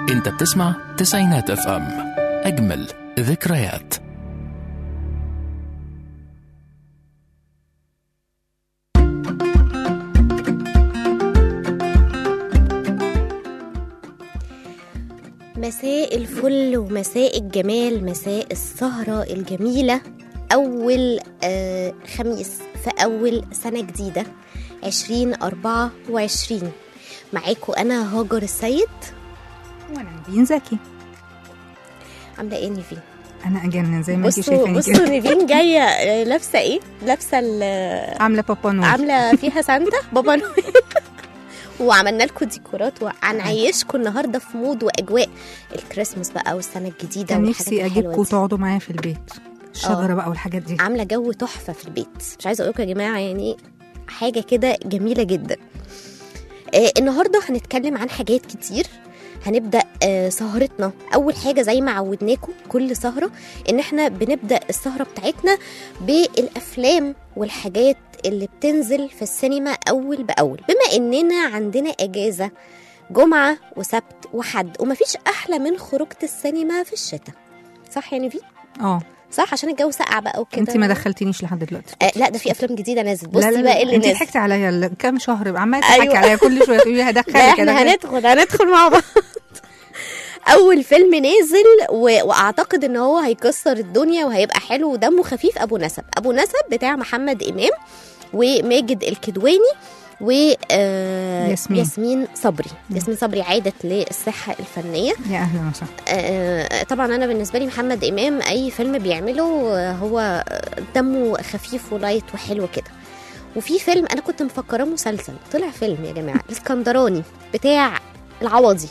انت بتسمع تسعينات اف ام، اجمل ذكريات. مساء الفل ومساء الجمال، مساء السهرة الجميلة. أول خميس في أول سنة جديدة 2024. معاكم أنا هاجر السيد وانا نيفين زكي. عاملة إيه نيفين؟ انا اجنن زي ما انتي شايفاني كده. بصوا نيفين جاية لابسة إيه؟ لابسة عاملة بابا نويل، عاملة فيها سانتا بابا نويل. وعملنا لكم ديكورات وهنعيشكم النهارده في مود واجواء الكريسماس بقى والسنه الجديده. كان نفسي اجيبكم تقعدوا معايا في البيت، الشجره بقى والحاجات دي. عامله جو تحفه في البيت، مش عايزه اقول لكم يا جماعه يعني حاجه كده جميله جدا. النهارده هنتكلم عن حاجات كتير. هنبدا سهرتنا اول حاجه زي ما عودناكم كل سهره ان احنا بنبدا السهره بتاعتنا بالافلام والحاجات اللي بتنزل في السينما أول بأول، بما إننا عندنا أجازة جمعة وسبت وحد، ومفيش أحلى من خروجة السينما في الشتاء. صح يعني في؟ صح، عشان الجو سقع بقى وكده. انت ما دخلتنيش لحد دلوقتي. لا ده في افلام جديده نازل. بصي لا بقى اللي انت نازل. ضحكتي عليا كام شهر عماله تضحكي عليا كل شويه تقولي هدخلك. احنا هندخل مع بعض. اول فيلم نازل واعتقد ان هو هيكسر الدنيا وهيبقى حلو ودمه خفيف. ابو نسب بتاع محمد امام وماجد الكدواني ياسمين صبري. ياسمين صبري عادت للصحة الفنية. يا أهلا وسهلا. طبعا أنا بالنسبة لي محمد إمام أي فيلم بيعمله هو دمه خفيف ولايت وحلو كده. وفي فيلم أنا كنت مفكرة مسلسل طلع فيلم يا جماعة، الاسكندراني بتاع العوضي.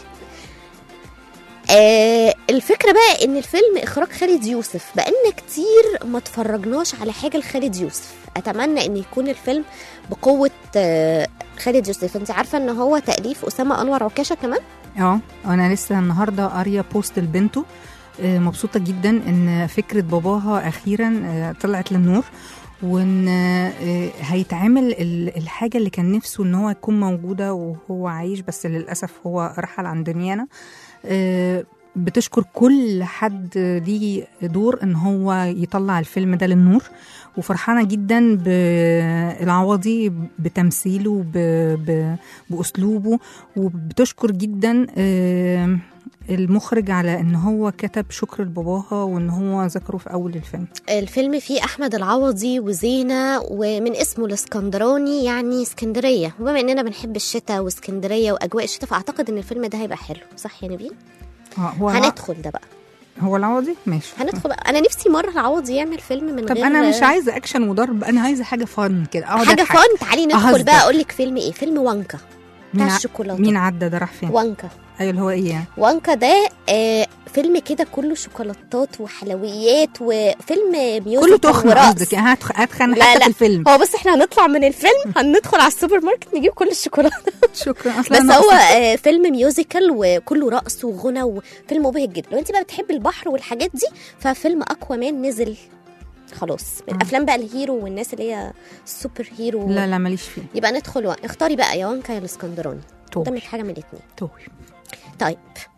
الفكرة بقى ان الفيلم اخراج خالد يوسف، بقالنا كتير ما تفرجناش على حاجة لخالد يوسف. اتمنى ان يكون الفيلم بقوة خالد يوسف. انت عارفة ان هو تأليف أسامة أنور عكاشة كمان؟ انا لسه النهاردة قارية بوست لبنته، مبسوطة جدا ان فكرة باباها اخيرا طلعت للنور، وان هيتعمل الحاجة اللي كان نفسه ان هو يكون موجودة وهو عايش، بس للأسف هو رحل عن دنيانا. بتشكر كل حد ليه دور ان هو يطلع الفيلم ده للنور، وفرحانة جدا بالعوضي بتمثيله بأسلوبه، وبتشكر جدا المخرج على ان هو كتب شكر لباباها وان هو ذكره في اول الفيلم. الفيلم فيه احمد العوضي وزينة، ومن اسمه الاسكندراني يعني اسكندرية، وبما اننا بنحب الشتاء واسكندرية واجواء الشتاء فاعتقد ان الفيلم ده هيبقى حلو. صح يا نبيل؟ هندخل ده بقى. هو العوضي ماشي، هندخل بقى. انا نفسي مرة العوضي يعمل فيلم من طب غير. انا مش عايزة اكشن وضرب، انا عايزة حاجة فن كده، حاجة فن. تعالي ندخل بقى. اقول لك فيلم ايه؟ فيلم وانكا بتاع الشوكولاتة. مين عدى ده؟ راح فين وانكا؟ ايوه اللي هو ايه يعني؟ وانكا ده فيلم كده كله شوكولاتات وحلويات، وفيلم ميوزك كله تخن قصدك؟ هتخن حتى في الفيلم. هو بس احنا هنطلع من الفيلم هندخل على السوبر ماركت نجيب كل الشوكولاته. شكرا. بس هو فيلم ميوزيكال وكله رقص وغنى وفيلم مبهج جدا. لو انت بقى بتحبي البحر والحاجات دي ففيلم أكوامان نزل خلاص. من الافلام بقى الهيرو والناس اللي هي السوبر هيرو. لا ماليش فيه. يبقى ندخل اختاري بقى يا وانكا يا الاسكندراني. قدامك حاجه من الاثنين. طيب.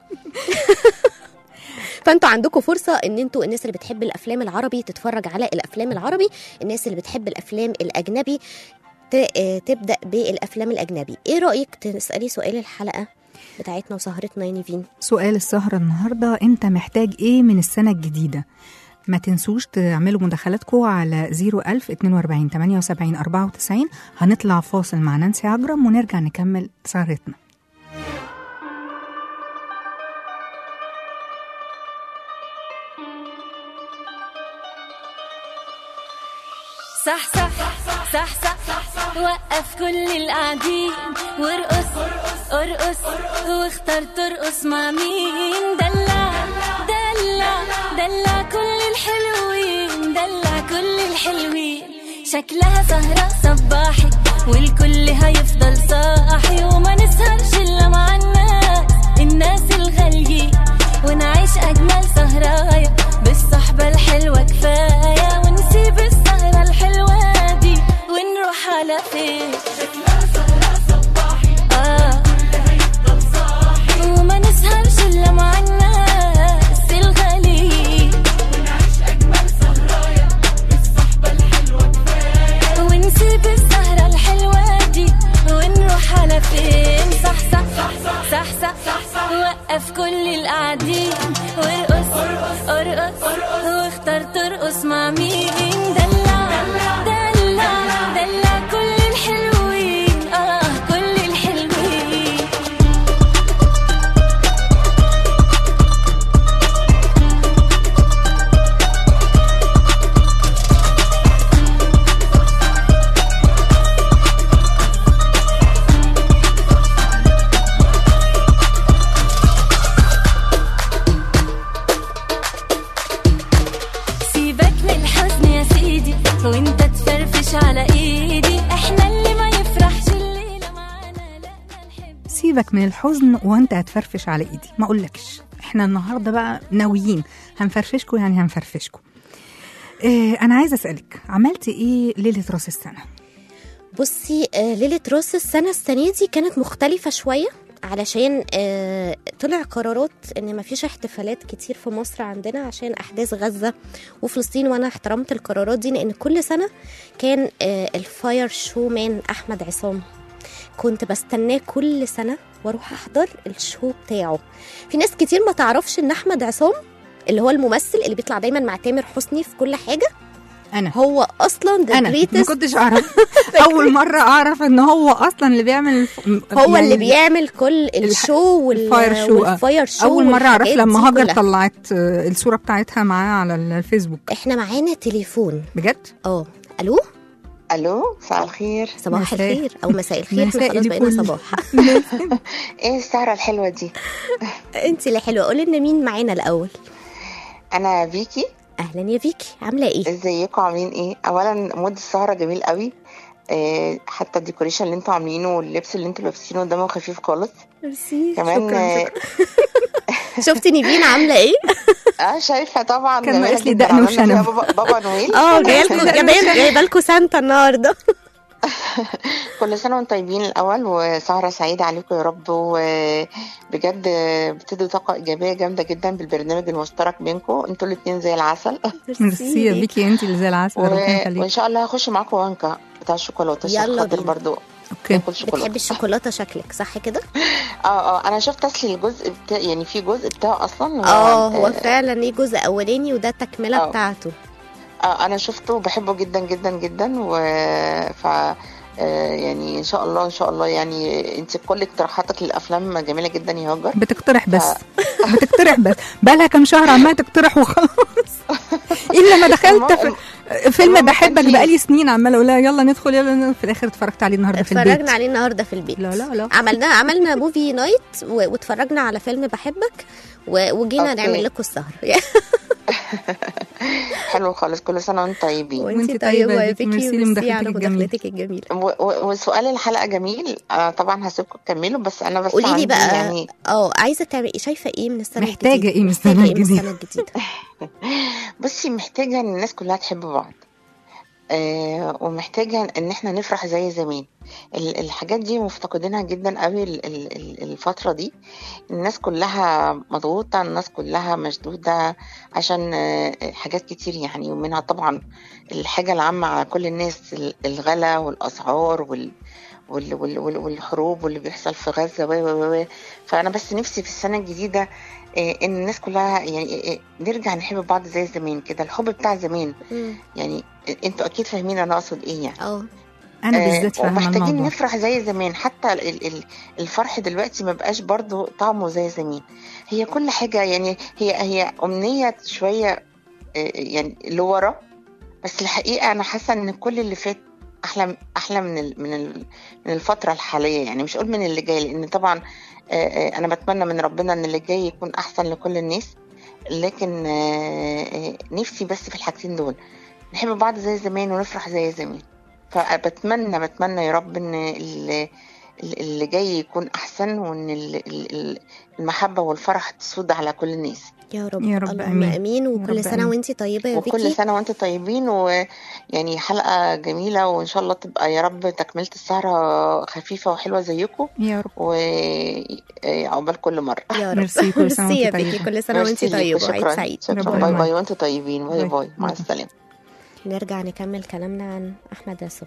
فانتوا عندكم فرصة ان انتوا الناس اللي بتحب الافلام العربي تتفرج على الافلام العربي، الناس اللي بتحب الافلام الاجنبي تبدأ بالافلام الاجنبي. ايه رأيك تسألي سؤال الحلقة بتاعتنا وسهرتنا يا نيفين؟ سؤال السهرة النهاردة، انت محتاج ايه من السنة الجديدة؟ ما تنسوش تعملوا مداخلاتكم على 01000 42 78 94. هنطلع فاصل مع نانسي عجرم ونرجع نكمل سهرتنا. صح صح صح صح صح، وقف كل القاعدين وارقص ارقص، واختار ترقص مع مين. دلع دلع دلع كل الحلوين، دلع كل الحلوين. شكلها سهرة صباحي والكل هيفضل صاحي، وما نسهرش إلا مع الناس الغاليين، ونعيش أجمل سهرايا بالصحبة الحلوة كفاية، ونسيب السهرة الحلوة دي ونروح على فين. شكلها سهرة صباحي كل هيفضل صاحي، وما نسهرش إلا القاعدين وارقص ارقص واختار ترقص مع مين. دلع دلع دلع كل الحلوين كل الحلوين. وانت تفرفش على ايدي احنا اللي ما يفرحش الليله معانا لا نحب. سيبك من الحزن وانت هتفرفش على ايدي، ما اقولكش احنا النهارده بقى ناويين هنفرفشكوا، يعني هنفرفشكوا. انا عايزه اسالك، عملتي ايه ليله راس السنه؟ بصي ليله راس السنه دي كانت مختلفه شويه، علشان طلع قرارات ان مفيش احتفالات كتير في مصر عندنا عشان احداث غزة وفلسطين، وانا احترمت القرارات دي لان كل سنة كان الفاير شو مان احمد عصام كنت بستناه كل سنة واروح احضر الشو بتاعه. في ناس كتير ما تعرفش ان احمد عصام اللي هو الممثل اللي بيطلع دايما مع تامر حسني في كل حاجة، هو اصلا انا ما كنتش اعرف اول مره اعرف ان هو اصلا اللي بيعمل هو يعني اللي بيعمل كل الشو والفاير شو. اول مره اعرف لما هاجر طلعت الصوره بتاعتها معاه على الفيسبوك. احنا معانا تليفون بجد؟ الو مساء الخير. صباح الخير او مساء الخير، احنا خلاص بقينا صباح. ايه السهره الحلوه دي؟ انت اللي حلوه. قولي لنا مين معانا الاول. انا فيكي. اهلا يا فيكي، عامله ايه؟ ازيكم عاملين ايه؟ اولا مود السهره جميل قوي، حتى الديكوريشن اللي انتوا عاملينه واللبس اللي انتوا لابسينه دمه خفيف خالص. ميرسي كمان. شفتي نيفين عامله ايه؟ شايفه طبعا. كان ناقص لي دقن وشنب. بابا نويل. جايه لكم سانتا النهارده. كل سنه وانتم طيبين الاول، وسهره سعيده عليكم يا رب، وبجد بتدوا طاقه ايجابيه جامده جدا بالبرنامج المشترك بينكم انتوا الاثنين زي العسل. ميرسي يا بيكي، انت اللي زي العسل. وان شاء الله هخش معاكم وانكا بتاع الشوكولاته. يلا برضو. اوكي. بتحبي الشوكولاته شكلك، صح كده؟ انا شفت اصلي الجزء يعني في جزء بتاعه اصلا. هو فعلا ليه جزء اولاني وده التكمله بتاعته. انا شفته وبحبه جدا جدا جدا، يعني ان شاء الله يعني انت كل اقتراحاتك للافلام جميله جدا يا هاجر. بتقترح بس بقالها كام شهر عماله تقترح وخلاص. الا ما دخلت في فيلم بحبك بقالي سنين عماله اقول لها يلا ندخل يلا، في الاخر اتفرجت عليه النهارده في البيت. اتفرجنا عليه النهارده في البيت. لا عملنا موفي نايت واتفرجنا على فيلم بحبك وجينا نعمل لكم السهر. حلو خالص. كل سنه وانتم طيبين. وانت طيبه يا فيكي. ميرسي على مداخلتك الجميله. وسؤال الحلقه جميل. طبعا هسيبكم تكملوا، بس انا بس قولي لي بقى يعني عايزه تعملي شايفه ايه من السنه الجديده؟ محتاجه ايه من السنه الجديده؟ بصي، محتاجه ان الناس كلها تحب بعض، ومحتاجه ان احنا نفرح زي زمان. الحاجات دي مفتقدينها جدا قوي الفتره دي. الناس كلها مضغوطه، الناس كلها مشدوده عشان حاجات كتير يعني، ومنها طبعا الحاجه العامه على كل الناس، الغلا والاسعار والحروب واللي بيحصل في غزه فانا بس نفسي في السنه الجديده ان الناس كلها يعني نرجع نحب بعض زي زمان كده، الحب بتاع زمان. يعني انتوا اكيد فاهمين انا اقصد ايه يعني. انا بالذات فاهمه الموضوع. محتاجين نفرح زي زمان، حتى الفرح دلوقتي ما بقاش برضو طعمه زي زمان. هي كل حاجه يعني هي امنيه شويه يعني لورا، بس الحقيقه انا حاسه ان كل اللي فات احلى من الفتره الحاليه. يعني مش اقول من اللي جاي، لان طبعا انا بتمنى من ربنا ان اللي جاي يكون احسن لكل الناس، لكن نفسي بس في الحاجتين دول، نحب بعض زي زمان ونفرح زي زمان. فبتمنى يا رب ان اللي جاي يكون احسن، وان المحبه والفرح تسود على كل الناس يا رب. اللهم امين. وكل سنه وانت طيبه يا فيكي. وكل سنه وانت طيبين. ويعني حلقه جميله، وان شاء الله تبقى يا رب تكمله السهره خفيفه وحلوه زيكم يا رب، وعقبال كل مره يا رب. ميرسي. كل سنه وانت طيبه. كل سنه وانت طيبه. عيد سعيد. باي باي وانتم طيبين. باي مع السلامه. نرجع نكمل كلامنا عن احمد عصام.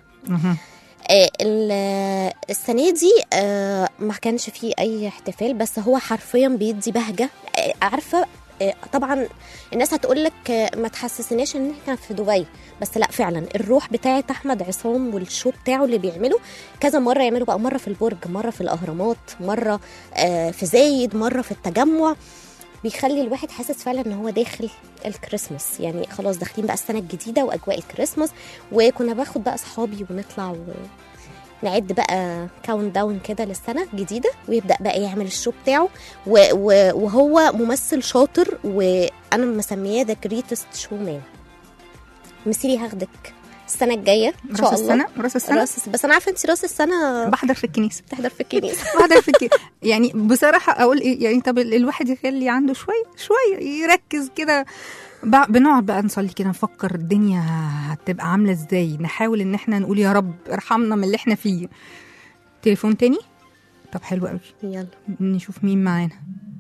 السنه دي ما كانش فيه اي احتفال، بس هو حرفيا بيدي بهجه. عارفه طبعا الناس هتقول لك ما تحسسناش ان احنا في دبي، بس لا فعلا الروح بتاعه احمد عصام والشو بتاعه اللي بيعمله كذا مره يعملوا بقى، مره في البرج، مره في الاهرامات، مره في زايد، مره في التجمع، بيخلي الواحد حاسس فعلا ان هو داخل الكريسماس، يعني خلاص داخلين بقى السنه الجديده واجواء الكريسماس. وكنا باخد بقى اصحابي ونطلع نعد بقى كاونت داون كده للسنه الجديده، ويبدا بقى يعمل الشو بتاعه وهو ممثل شاطر، وانا مسمياه ذا جريتست شو مان. مسيري هاخدك السنه الجايه ان شاء الله. راس السنه بس انا عارفه انت راس السنه بحضر في الكنيسه. بتحضر في الكنيسه بحضر في الكنيسه. يعني بصراحه اقول ايه، يعني طب الواحد يخلي عنده شويه يركز كده، بنقعد بقى نصلي كده، نفكر الدنيا هتبقى عامله ازاي، نحاول ان احنا نقول يا رب ارحمنا من اللي احنا فيه. تليفون تاني؟ طب حلو قوي، يلا نشوف مين معانا.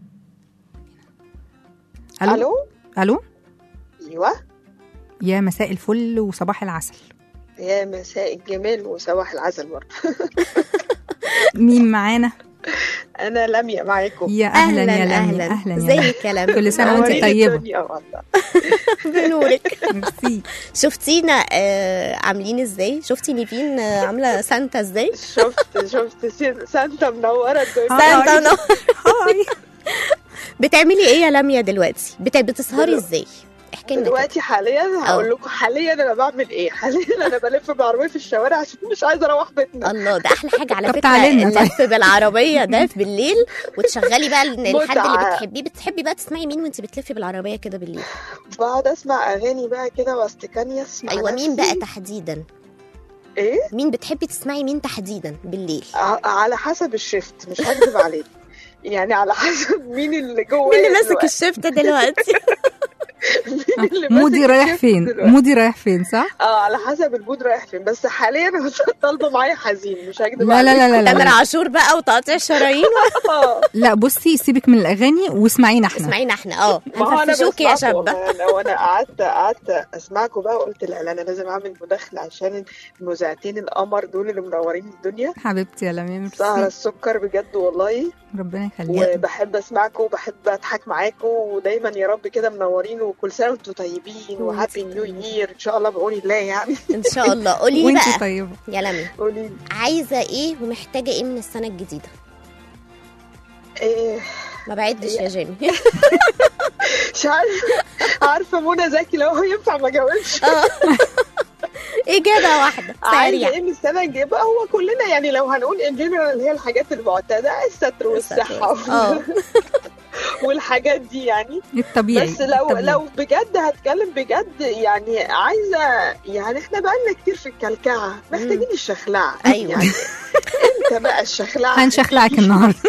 الو. ايوه، يا مساء الفل وصباح العسل. يا مساء الجمال وصباح العسل برضه. مين معانا؟ انا لميا معاكم. يا اهلا يا لميا. اهلا ازيك يا لميا؟ كل سنه وانت طيبه. بنورك. ميرسي. شفتينا عاملين ازاي؟ شفتي نيفين عامله سانتا ازاي؟ شفت سانتا منوره الدنيا. سانتا منوره. هاي. بتعملي ايه يا لميا دلوقتي؟ بتسهري ازاي؟ احكي لنا دلوقتي حاليا هقول لكم حاليا انا بعمل ايه. حاليا انا بلف بعربيه في الشوارع عشان مش عايزه اروح بيتنا. الله، ده احلى حاجه على فكره، اللف بالعربيه ده بالليل، وتشغلي بقى الحد اللي بتحبيه. بتحبي بقى تسمعي مين وانت بتلفي بالعربيه كده بالليل؟ بقعد اسمع اغاني بقى كده واستكاني اسمع. ايوه، مين بقى تحديدا؟ ايه مين بتحبي تسمعي مين تحديدا بالليل؟ على حسب الشفت، مش هكذب عليك. يعني على حسب مين اللي جوه، مين اللي ماسك الشفت دلوقتي. مودي رايح فين؟ مودي رايح فين صح؟ على حسب المود رايح فين. بس حاليا انا طالبه معايا حزين، مش هكذب لا لا لا لا تامر عاشور بقى وتقطيع الشرايين. لا بصي، سيبك من الاغاني واسمعينا احنا. اسمعينا احنا. هنفرشوك يا شابه. وانا قعدت اسمعكم بقى، وقلت لا انا لازم اعمل مداخله عشان المذيعتين القمر دول اللي منورين الدنيا. حبيبتي يا لميا، سهرة السكر بجد والله، ربنا يخليك. وبحب اسمعكم وبحب اضحك معاكم، ودايما يا رب كده منورين، وكل سنه وانتم طيبين وهابي نيو يير ان شاء الله بعون الله. يعني ان شاء الله. قولي لي بقى طيبة يا لميا، قولي عايزه ايه ومحتاجه ايه من السنه الجديده؟ ايه ما بعدش يا جيمي. مش عارفه منى زكي لو هو ينفع ما جاوبش. اجابه واحده عايزه ايه من السنه الجايه بقى؟ هو كلنا يعني لو هنقول ان جنرال هي الحاجات المعتاده، الستر والصحه والحاجات دي يعني الطبيعي. بس لو بجد هتكلم بجد، يعني عايزه، يعني احنا بقالنا كتير في الكلكعه، محتاجين الشخلعه. ايوه يعني انت بقى الشخلعه. هنشخلعك النهارده.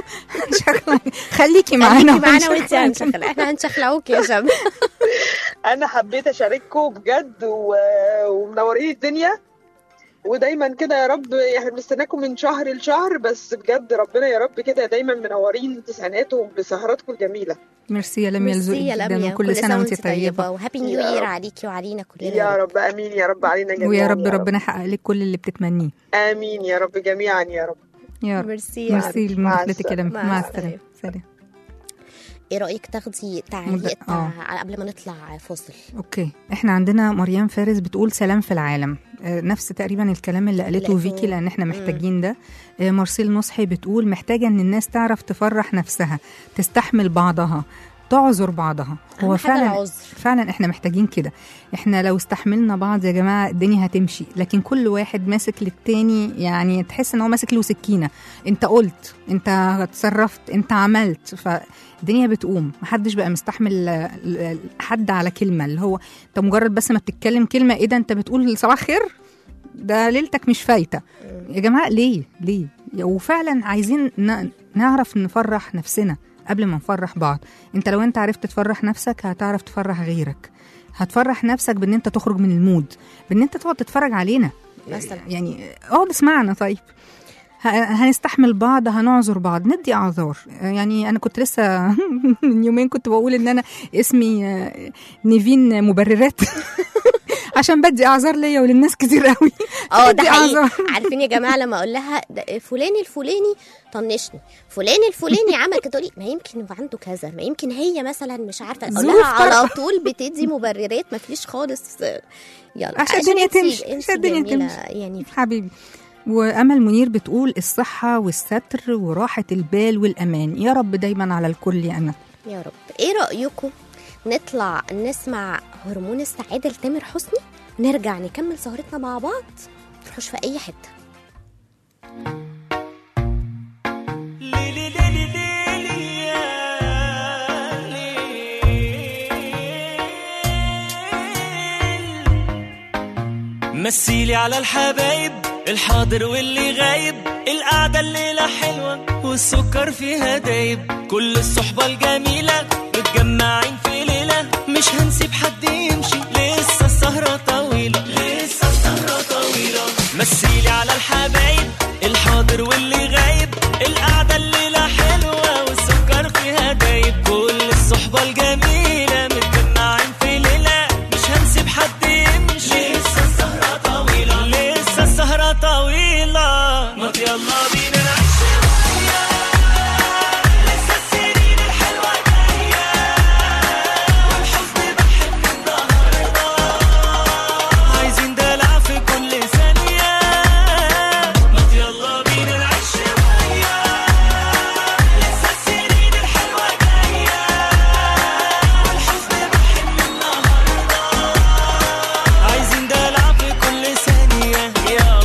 خليكي معانا وانت هنشخلع. احنا هنشخلعوك يا شباب. انا حبيت اشارككم بجد ومنورين الدنيا، ودايما كده يا رب. يعني بنستناكم من شهر لشهر، بس بجد ربنا يا رب كده دايما منورين تسعيناتهم بسهراتكم الجميله. ميرسي يا لميا، لذوقك جدا، وكل سنه وانت طيبه، وهابي نيو يير عليكي وعلينا كلنا يا رب. امين يا رب علينا جميعا، ويا رب ربنا يحقق لك كل اللي بتتمنيه. امين يا رب جميعا يا رب. يا رب. ميرسي لمداخلتك يا لميا. مع السلامه. سلام. ايه رايك تاخدي تعليق قبل ما نطلع فاصل؟ اوكي، احنا عندنا مريم فارس بتقول سلام في العالم، نفس تقريبا الكلام اللي قالته فيكي، لان احنا محتاجين ده. مارسيل نصحي بتقول محتاجه ان الناس تعرف تفرح نفسها، تستحمل بعضها، تعذر بعضها. هو فعلا احنا محتاجين كده. احنا لو استحملنا بعض يا جماعه الدنيا هتمشي، لكن كل واحد ماسك للتاني، يعني تحس ان هو ماسك له سكينه. انت قلت، انت اتصرفت، انت عملت، فالدنيا بتقوم. محدش بقى مستحمل حد على كلمه، اللي هو انت مجرد بس ما بتتكلم كلمه، ايه ده انت بتقول صباح خير، ده ليلتك مش فايته. يا جماعه ليه؟ وفعلا عايزين نعرف نفرح نفسنا قبل ما نفرح بعض. انت لو انت عرفت تفرح نفسك هتعرف تفرح غيرك. هتفرح نفسك بان انت تخرج من المود، بان انت تقعد تتفرج علينا مثلا، يعني اقعد اسمعنا. طيب هنستحمل بعض، هنعذر بعض، ندي اعذار. يعني انا كنت لسه من يومين كنت بقول ان انا اسمي نيفين مبررات عشان بدي اعذار ليا وللناس كتير قوي. ده بدي حقيقي. أعذار. عارفين يا جماعه لما اقول لها فلان الفلاني طنشني، فلان الفلاني عمل كده، تقولي ما يمكن يبقى عنده كذا، ما يمكن هي مثلا مش عارفه، اقول ظروف لها على طول بتدي مبررات ما فيش خالص. يلا عشان الدنيا تمشي، انتي عشان الدنيا جميلة تمشي. يعني. حبيبي. وأمل منير بتقول الصحة والستر وراحة البال والأمان يا رب دايما على الكل يا أمل. يا رب. ايه رأيكم نطلع نسمع هرمون السعادة لتامر حسني، نرجع نكمل سهرتنا مع بعض، نروحوش في أي حتة. مثيلي على الحبايب الحاضر واللي غايب، القعدة الليلة حلوة والسكر فيها دايب، كل الصحبة الجميلة متجمعين في ليلة، مش هنسيب حد يمشي، لسه السهرة طويلة، لسه السهرة طويلة. مثيلي على الحبايب الحاضر واللي غايب، القعدة الليلة حلوة والسكر فيها دايب، كل الصحبة الجميلة متجمعين في ليلة، مش هنسيب حد يمشي، لسه السهرة طويلة، لسه السهرة طويلة. ما يلا بينا نعيش شوية، لسه السنين الحلوة جاية، والحزن بحب النهاردة، عايزين دلع في كل ثانية. ما يلا بينا نعيش شوية، لسه السنين الحلوة جاية، والحزن بحب النهاردة، عايزين دلع في كل ثانية. يلا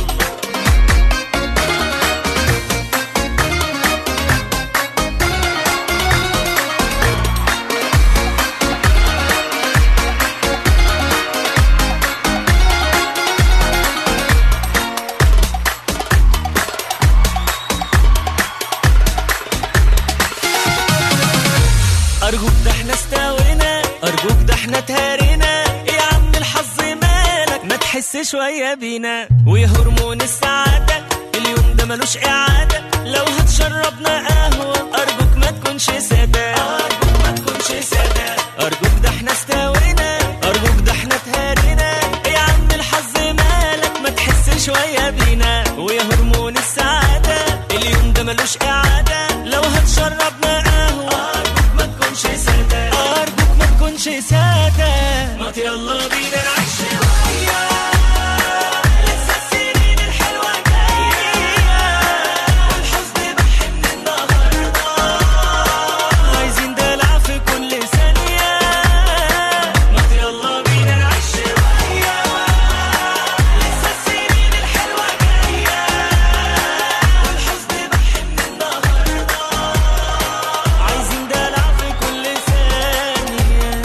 أرجوك ده احنا استوينا، أرجوك ده احنا تهارينا، يا عم الحظ مالك ما تحس شوية بينا، ويا هرمون السعادة اليوم ده ملوش إعادة، لو هتشربنا قهوة أرجوك ما تكونش سادة، أرجوك ما تكونش سادة، أرجوك ده احنا استوينا، أرجوك ده احنا تهارينا، يا عم الحظ مالك ما تحس شوية بينا، ويا هرمون السعادة اليوم ده ملوش إعادة، لو هتشربنا قهوة أرجوك ما تكونش سادة، أرجوك ما تكونش سادة. ما يلا بينا نعيش شوية، لسه السنين الحلوة جاية، والحزن بحن النهاردة، عايزين دلع في كل ثانية. ما يلا بينا نعيش شوية، لسه السنين الحلوة جاية، والحزن بحن النهاردة، عايزين دلع في كل ثانية.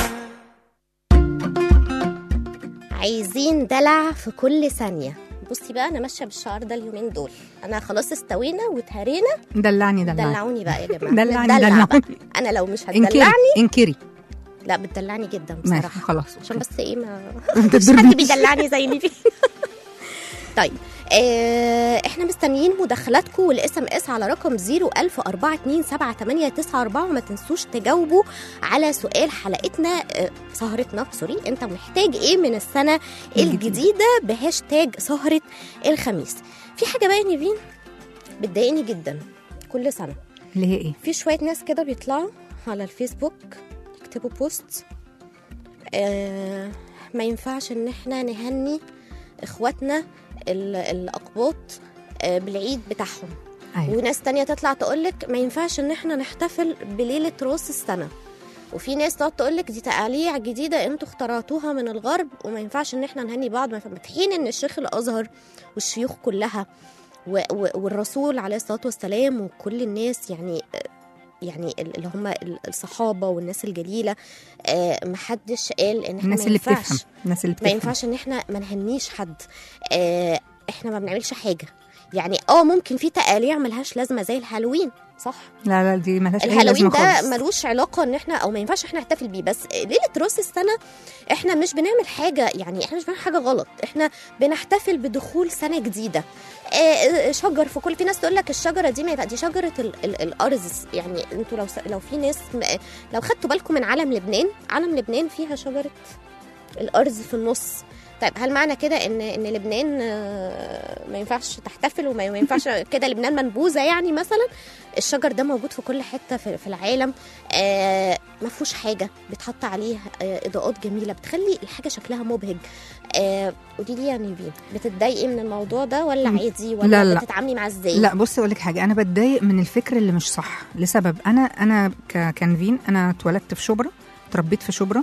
عايزين دلع في كل ثانية. بصي بقى أنا ماشية بالشعار ده اليومين دول، أنا خلاص استوينا واتهرينا. دلعني دلعوني بقى يا جماعة. دلعني ندلع دلعني. بقى. أنا لو مش انكري هتدلعني، انكري. لا بتدلعني جدا ماشي بصراحة، خلاص. عشان بس ايه ما ما مش حد تضربنيش. بيدلعني زي اللي فيه. طيب احنا مستنيين مداخلاتكم والاس ام اس على رقم 01042788994، وما تنسوش تجاوبوا على سؤال حلقتنا سهرتنا انت محتاج ايه من السنه الجديده بهاشتاج سهره الخميس. في حاجه بقى يا نيفين بتضايقني جدا كل سنه، اللي هي ايه؟ في شويه ناس كده بيطلعوا على الفيسبوك يكتبوا بوست ما ينفعش ان احنا نهني اخواتنا الاقباط بالعيد بتاعهم. أيوة. وناس تانية تطلع تقولك ما ينفعش ان احنا نحتفل بليلة راس السنة. وفي ناس تقعد تقولك دي تقاليع جديدة انتوا اخترعتوها من الغرب وما ينفعش ان احنا نهني بعض. في حين ان الشيخ الازهر والشيوخ كلها والرسول عليه الصلاة والسلام وكل الناس يعني اللي هم الصحابة والناس الجليلة محدش قال ان احنا الناس اللي بتفهم، الناس اللي بتفهم ما ينفعش ان احنا ما نهنيش حد. احنا ما بنعملش حاجة يعني ممكن في تقاليع ملهاش لازمة زي الهالوين، صح؟ لا دي ملهاش اي الهالوين لازمه ده خالص. ملوش علاقة ان احنا او ما ينفعش احنا نحتفل بيه. بس ليلة راس السنة احنا مش بنعمل حاجة، يعني احنا مش بنعمل حاجة غلط، احنا بنحتفل بدخول سنة جديدة. شجر في كل، في ناس تقول لك الشجرة دي ما يبقى دي شجرة الأرز. يعني انتوا لو في ناس لو خدتوا بالكم من علم لبنان فيها شجرة الأرز في النص. طيب هل معنى كده ان لبنان ما ينفعش تحتفل وما ينفعش كده لبنان منبوذه يعني مثلا؟ الشجر ده موجود في كل حته في العالم، ما فيهوش حاجه بتحط عليه اضاءات جميله بتخلي الحاجه شكلها مبهج. قولي لي يا نيفين، بتتضايقي من الموضوع ده ولا عادي ولا لا. بتتعاملي معاه ازاي؟ لا بصي اقول لك حاجه، انا بتضايق من الفكر اللي مش صح لسبب. انا كنفين، انا اتولدت في شبرا، اتربيت في شبرا،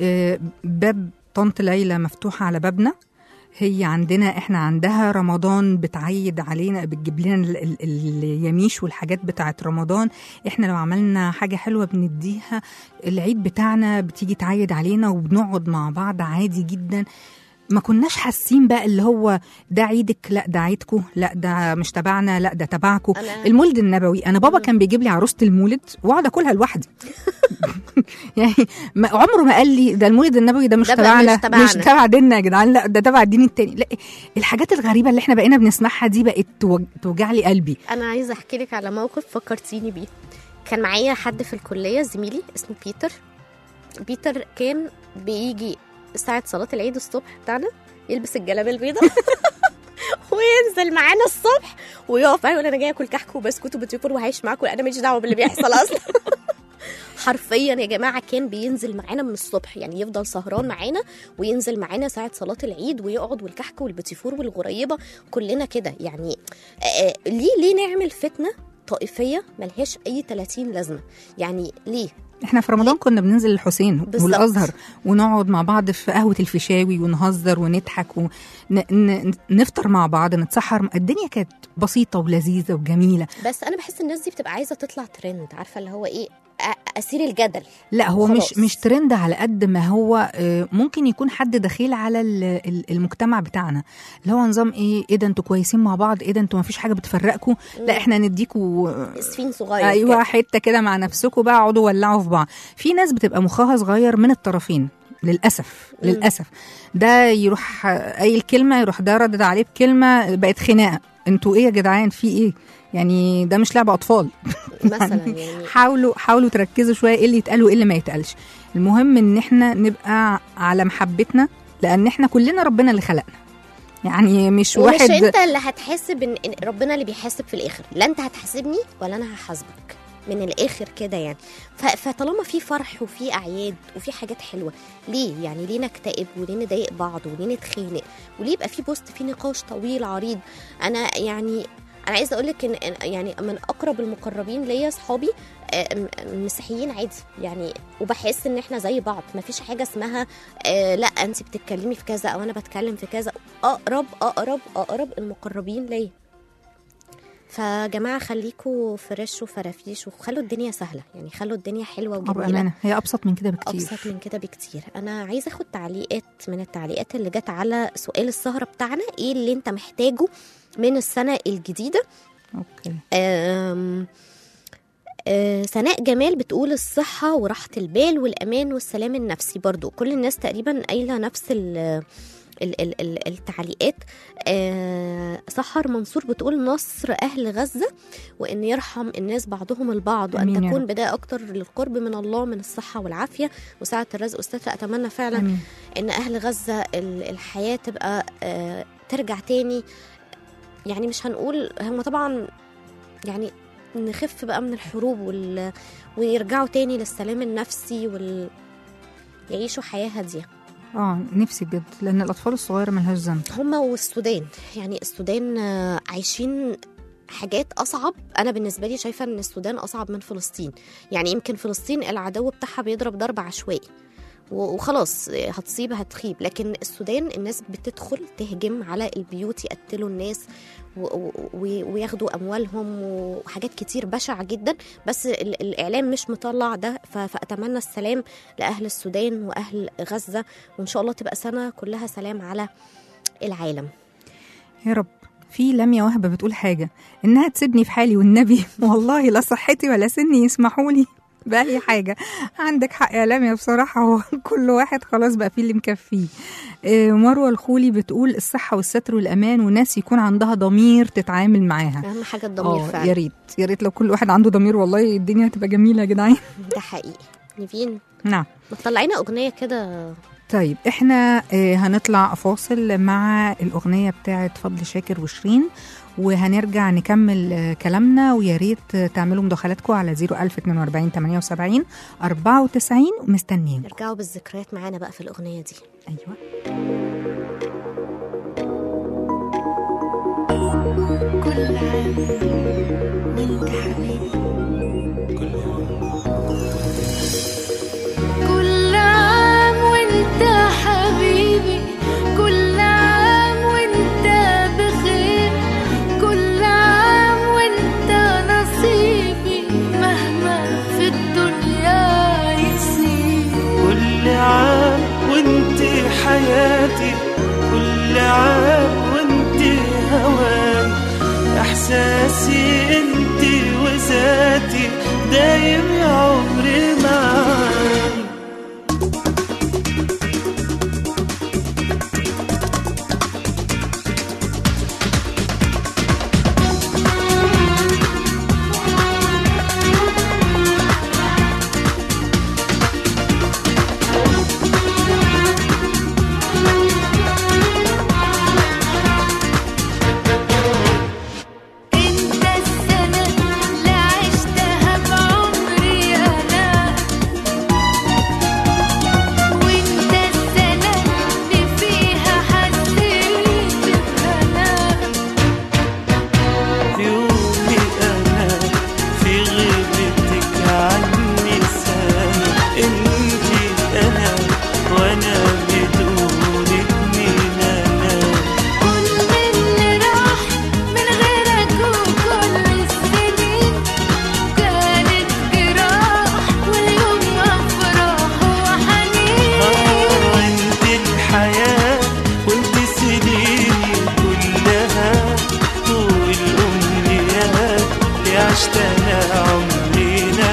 باب طنط ليلى مفتوحه على بابنا. هي عندنا، احنا عندها رمضان بتعيد علينا، بتجيب لنا اليميش والحاجات بتاعت رمضان. احنا لو عملنا حاجه حلوه بنديها. العيد بتاعنا بتيجي تعيد علينا وبنقعد مع بعض عادي جدا. ما كناش حاسين بقى اللي هو ده عيدك، لا ده عيدكو، لا ده مش تبعنا، لا ده تبعكو. المولد النبوي، انا بابا كان بيجيب لي عروسه المولد واقعد اكلها لوحدي. يعني عمره ما قال لي ده المولد النبوي ده مش تبعنا، مش تبع ديننا يا جدعان، لا ده تبع الدين التاني. لا، الحاجات الغريبه اللي احنا بقينا بنسمعها دي بقت توجع لي قلبي. انا عايزه احكي لك على موقف فكرتيني بيه. كان معايا حد في الكليه، زميلي اسمه بيتر كان بيجي ساعة صلاة العيد الصبح بتاعنا، يلبس الجلابيه البيضاء وينزل معانا الصبح ويقف يقول انا جاي اكل كحك وبسكوت وبتيفور وهعيش معاكم، انا ماليش دعوه باللي بيحصل اصلا. حرفيا يا جماعه كان بينزل معانا من الصبح، يعني يفضل سهران معانا وينزل معانا ساعه صلاه العيد ويقعد، والكحك والبتيفور والغريبه كلنا كده. يعني ليه نعمل فتنه طائفيه ملهاش اي 30 لازمه؟ يعني ليه؟ احنا في رمضان كنا بننزل الحسين والازهر ونقعد مع بعض في قهوه الفيشاوي ونهزر ونضحك ونفطر مع بعض، نتسحر. الدنيا كانت بسيطه ولذيذه وجميله. بس انا بحس الناس دي بتبقى عايزه تطلع ترند، عارفه اللي هو ايه، أسير الجدل. لا هو مش ترند على قد ما هو ممكن يكون حد دخيل على المجتمع بتاعنا، اللي هو نظام ايه ده انتوا كويسين مع بعض، ايه ده انتوا مفيش حاجه بتفرقكم، لا احنا نديكوا اسفين صغير، ايوه حته كده مع نفسكم بقى، اقعدوا ولعوا في بعض. في ناس بتبقى مخها صغير من الطرفين للاسف. ده يروح اي كلمه يروح ده ردد عليه بكلمه، بقت خناقه. انتوا ايه يا جدعان، في ايه يعني؟ ده مش لعبه اطفال مثلا. يعني حاولوا تركزوا شويه ايه اللي يتقال وايه اللي ما يتقالش. المهم ان احنا نبقى على محبتنا، لان احنا كلنا ربنا اللي خلقنا، يعني مش واحد. ومش انت اللي هتحاسب، إن ربنا اللي بيحاسب في الاخر. لا انت هتحاسبني ولا انا هحاسبك، من الاخر كده يعني. فطالما في فرح وفي اعياد وفي حاجات حلوه، ليه نكتئب وليه نضايق بعض وليه نتخانق وليه يبقى في بوست فيه نقاش طويل عريض؟ انا عايزه اقول لك ان يعني من اقرب المقربين ليا صحابي مسيحيين عادي يعني، وبحس ان احنا زي بعض، ما فيش حاجه اسمها لا انت بتتكلمي في كذا او انا بتكلم في كذا. اقرب المقربين ليا. فجماعه خليكوا فريش وفرافيش وخلوا الدنيا سهله، يعني خلوا الدنيا حلوه وجميله. هي ابسط من كده بكتير. انا عايزه اخد تعليقات من التعليقات اللي جت على سؤال السهره بتاعنا، ايه اللي انت محتاجه من السنه الجديده. اوكي. سناء جمال بتقول الصحه وراحه البال والامان والسلام النفسي. برضو كل الناس تقريبا قايله نفس التعليقات. سحر منصور بتقول نصر أهل غزة، وإن يرحم الناس بعضهم البعض، وأن تكون بداية أكتر للقرب من الله من الصحة والعافية وسعة الرزق. أستاذة أتمنى فعلا أمين. إن أهل غزة الحياة تبقى ترجع تاني، يعني مش هنقول هم طبعا يعني نخف بقى من الحروب ويرجعوا تاني للسلام النفسي يعيشوا حياة هادية. نفسي بجد، لأن الأطفال الصغيرة ملهاش ذنب. هما والسودان، يعني السودان عايشين حاجات أصعب. أنا بالنسبة لي شايفة أن السودان أصعب من فلسطين. يعني يمكن فلسطين العدو بتاعها بيضرب ضرب عشوائي وخلاص هتصيب هتخيب، لكن السودان الناس بتدخل تهجم على البيوت، يقتلوا الناس وياخدوا أموالهم وحاجات كتير بشعة جدا، بس الإعلام مش مطلع ده. فأتمنى السلام لأهل السودان وأهل غزة، وإن شاء الله تبقى سنة كلها سلام على العالم يا رب. في لميا وهبة بتقول حاجة، إنها تسيبني في حالي والنبي، والله لا صحتي ولا سني يسمحوا لي بأي حاجة. عندك حق يا لميا بصراحة، هو كل واحد خلاص بقى فيه اللي مكفيه. مروة الخولي بتقول الصحة والستر والأمان، وناس يكون عندها ضمير تتعامل معاها. أهم حاجة الضمير فعلا. يا ريت لو كل واحد عنده ضمير، والله الدنيا هتبقى جميلة يا جدعان. ده حقيقي. نيفين، نعم، ما تطلعينا أغنية كده طيب احنا هنطلع فاصل مع الأغنية بتاعت فضل شاكر وشيرين، وهنرجع نكمل كلامنا. ويا ريت تعملوا مداخلاتكم على 01042 78 94 ومستنيين. نرجعوا بالذكريات معانا بقى في الأغنية دي. أيوة. كل عام وانت حبيبي، كل عام وانت حبيبي، كل عام وانت بخير، كل عام وانت نصيبي مهما في الدنيا يصير. كل عام وانت حياتي، كل عام وانت هواي، احساسي انت وذاتي دايم يا عمري معاي. انت السنة اللي عشتها بعمري انا، وانت السنة اللي فيها حسيت بهنا. يومي أنا في غيبتك عني سنة، انتي أنا وأنا بدونك مين أنا. كل اللي راح من غيرك وكل السنين كانت جراح، واليوم أفراح وحنين. انت الحياة وانت سنيني كلها، والأمنيات اللي عشتها عمرنا.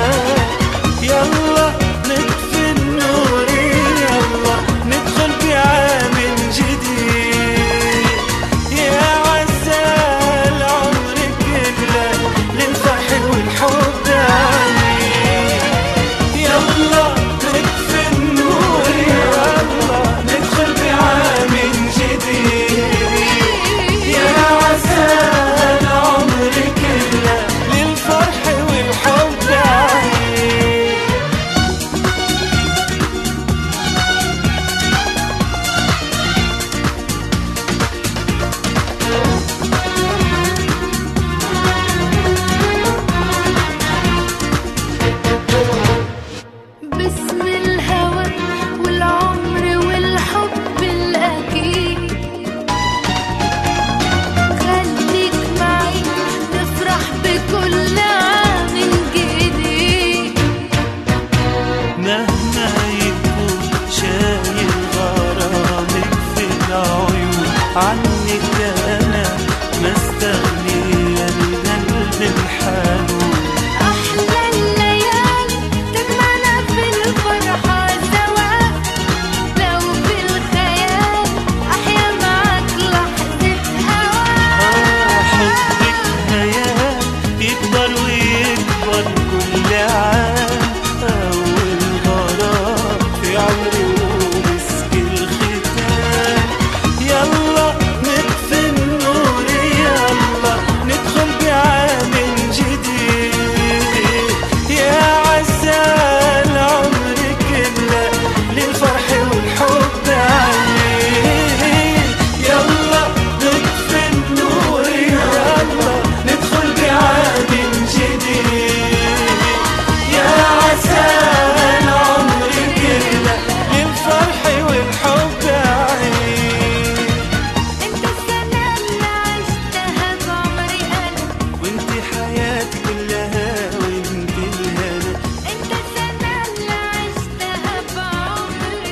يلا نطفي النور، يلا ندخل بعام جديد. يا عسى العمر كله للفرح والحب عليك. يلا نطفي النور، يلا ندخل بعام جديد. يا عسى العمر كله للفرح والحب عليك. باسم الهوى والعمر والحب الأكيد، خليك معي نفرح بكل عام جديد. مهما يكون شايل غرامك في العيون، عنك أنا ما استغني القلب الحنون. أحلى الليالي تجمعنا في الفرحة سوا، لو في الخيال أحيا معك لحظة هوا. حبك هيام يكبر ويكبر كل عام، أول غرام في عمري ومسك الختام. يلا نطفي النور، يلا ندخل بعام جديد. يا عسى العمر كله للفرح والحب عليك. يلا نطفي النور، يلا ندخل بعام جديد. يا عسى العمر كله للفرح والحب عليك. انت السنة اللي عشتها بعمري أنا، وانت حياتي كلها وانت الهنا. انت السنة اللي عشتها بعمري.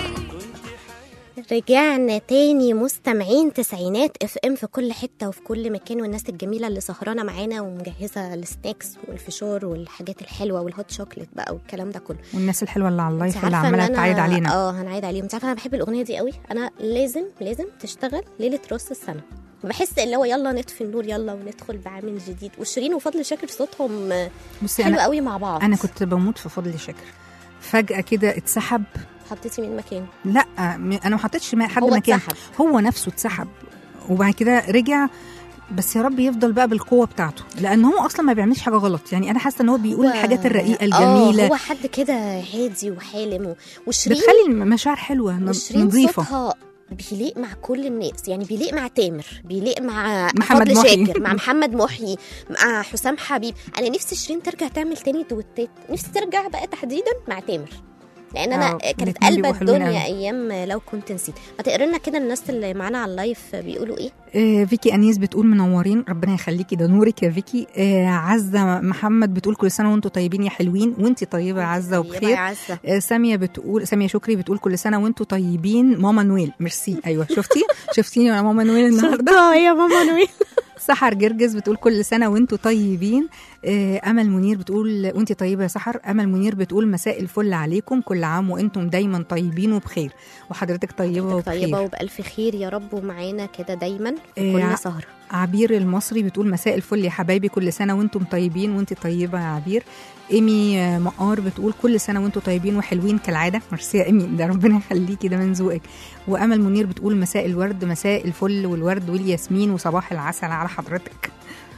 رجعنا تاني مستمعين تسعينات اف ام في كل حتة وفي كل مكان، والناس الجميلة اللي سهرانة معانا ومجهزة السناكس والفشار والحاجات الحلوة والهوت شوكليت بقى والكلام ده كله. والناس الحلوة اللي على اللايف انت اللي عارفة عمالة ان تعايد علينا. هنعيد عليهم. انت عارفة انا بحب الأغنية دي قوي. انا لازم تشتغل ليلة راس السنة. بحس اللي هو يلا نطفي النور يلا وندخل بعام جديد. وشيرين وفضل شاكر صوتهم بصي حلو أنا قوي مع بعض. أنا كنت بموت في فضل شاكر، فجأة كده اتسحب حطيتي مين مكانه؟ لا انا ما حطيتش حد هو مكان، اتسحب. هو نفسه اتسحب وبعد كده رجع. بس يا رب يفضل بقى بالقوه بتاعته، لان هو اصلا ما بيعملش حاجه غلط. يعني انا حاسه ان هو بيقول الحاجات الرقيقه الجميله، هو حد كده هادي وحالم وشيرين بتخلي المشاعر حلوه وشيرين نظيفه. صوتها بيليق مع كل الناس، يعني بيليق مع تامر، بيليق مع محمد فضل محي. شاكر، مع محمد محي، مع حسام حبيب. انا نفسي شيرين ترجع تعمل تاني دوتات، نفسي ترجع بقى تحديدا مع تامر، لان انا كانت الاتنين قلبة بيبقوا حلوين الدنيا أوي. ايام لو كنت نسيت. ما تقري لنا كده الناس اللي معانا على اللايف بيقولوا ايه؟ فيكي انيس بتقول منورين، ربنا يخليكي، ده نورك يا فيكي. عزه محمد بتقول كل سنه وانتم طيبين يا حلوين، وانتي طيبه يا عزه طيبة وبخير. يا عزة. ساميه شكري بتقول كل سنه وانتم طيبين ماما نويل. ميرسي. ايوه شفتيني يا ماما نويل النهارده. يا ماما نويل. سحر جرجس بتقول كل سنه وانتم طيبين. امل منير بتقول وانتي طيبه يا سحر. امل منير بتقول مساء الفل عليكم، كل عام وانتم دايما طيبين وبخير، وحضرتك طيبه وبخير. طيبة وبألف خير يا رب، ومعانا كده دايما في كل سهرة. عبير المصري بتقول مساء الفل يا حبايبي، كل سنه وانتم طيبين، وانتي طيبه يا عبير. ايمي مقار بتقول كل سنه وانتم طيبين وحلوين كالعاده. ميرسي يا ايمي، ده ربنا يخليكي، ده من ذوقك. وامل منير بتقول مساء الورد، مساء الفل والورد والياسمين وصباح العسل على حضرتك.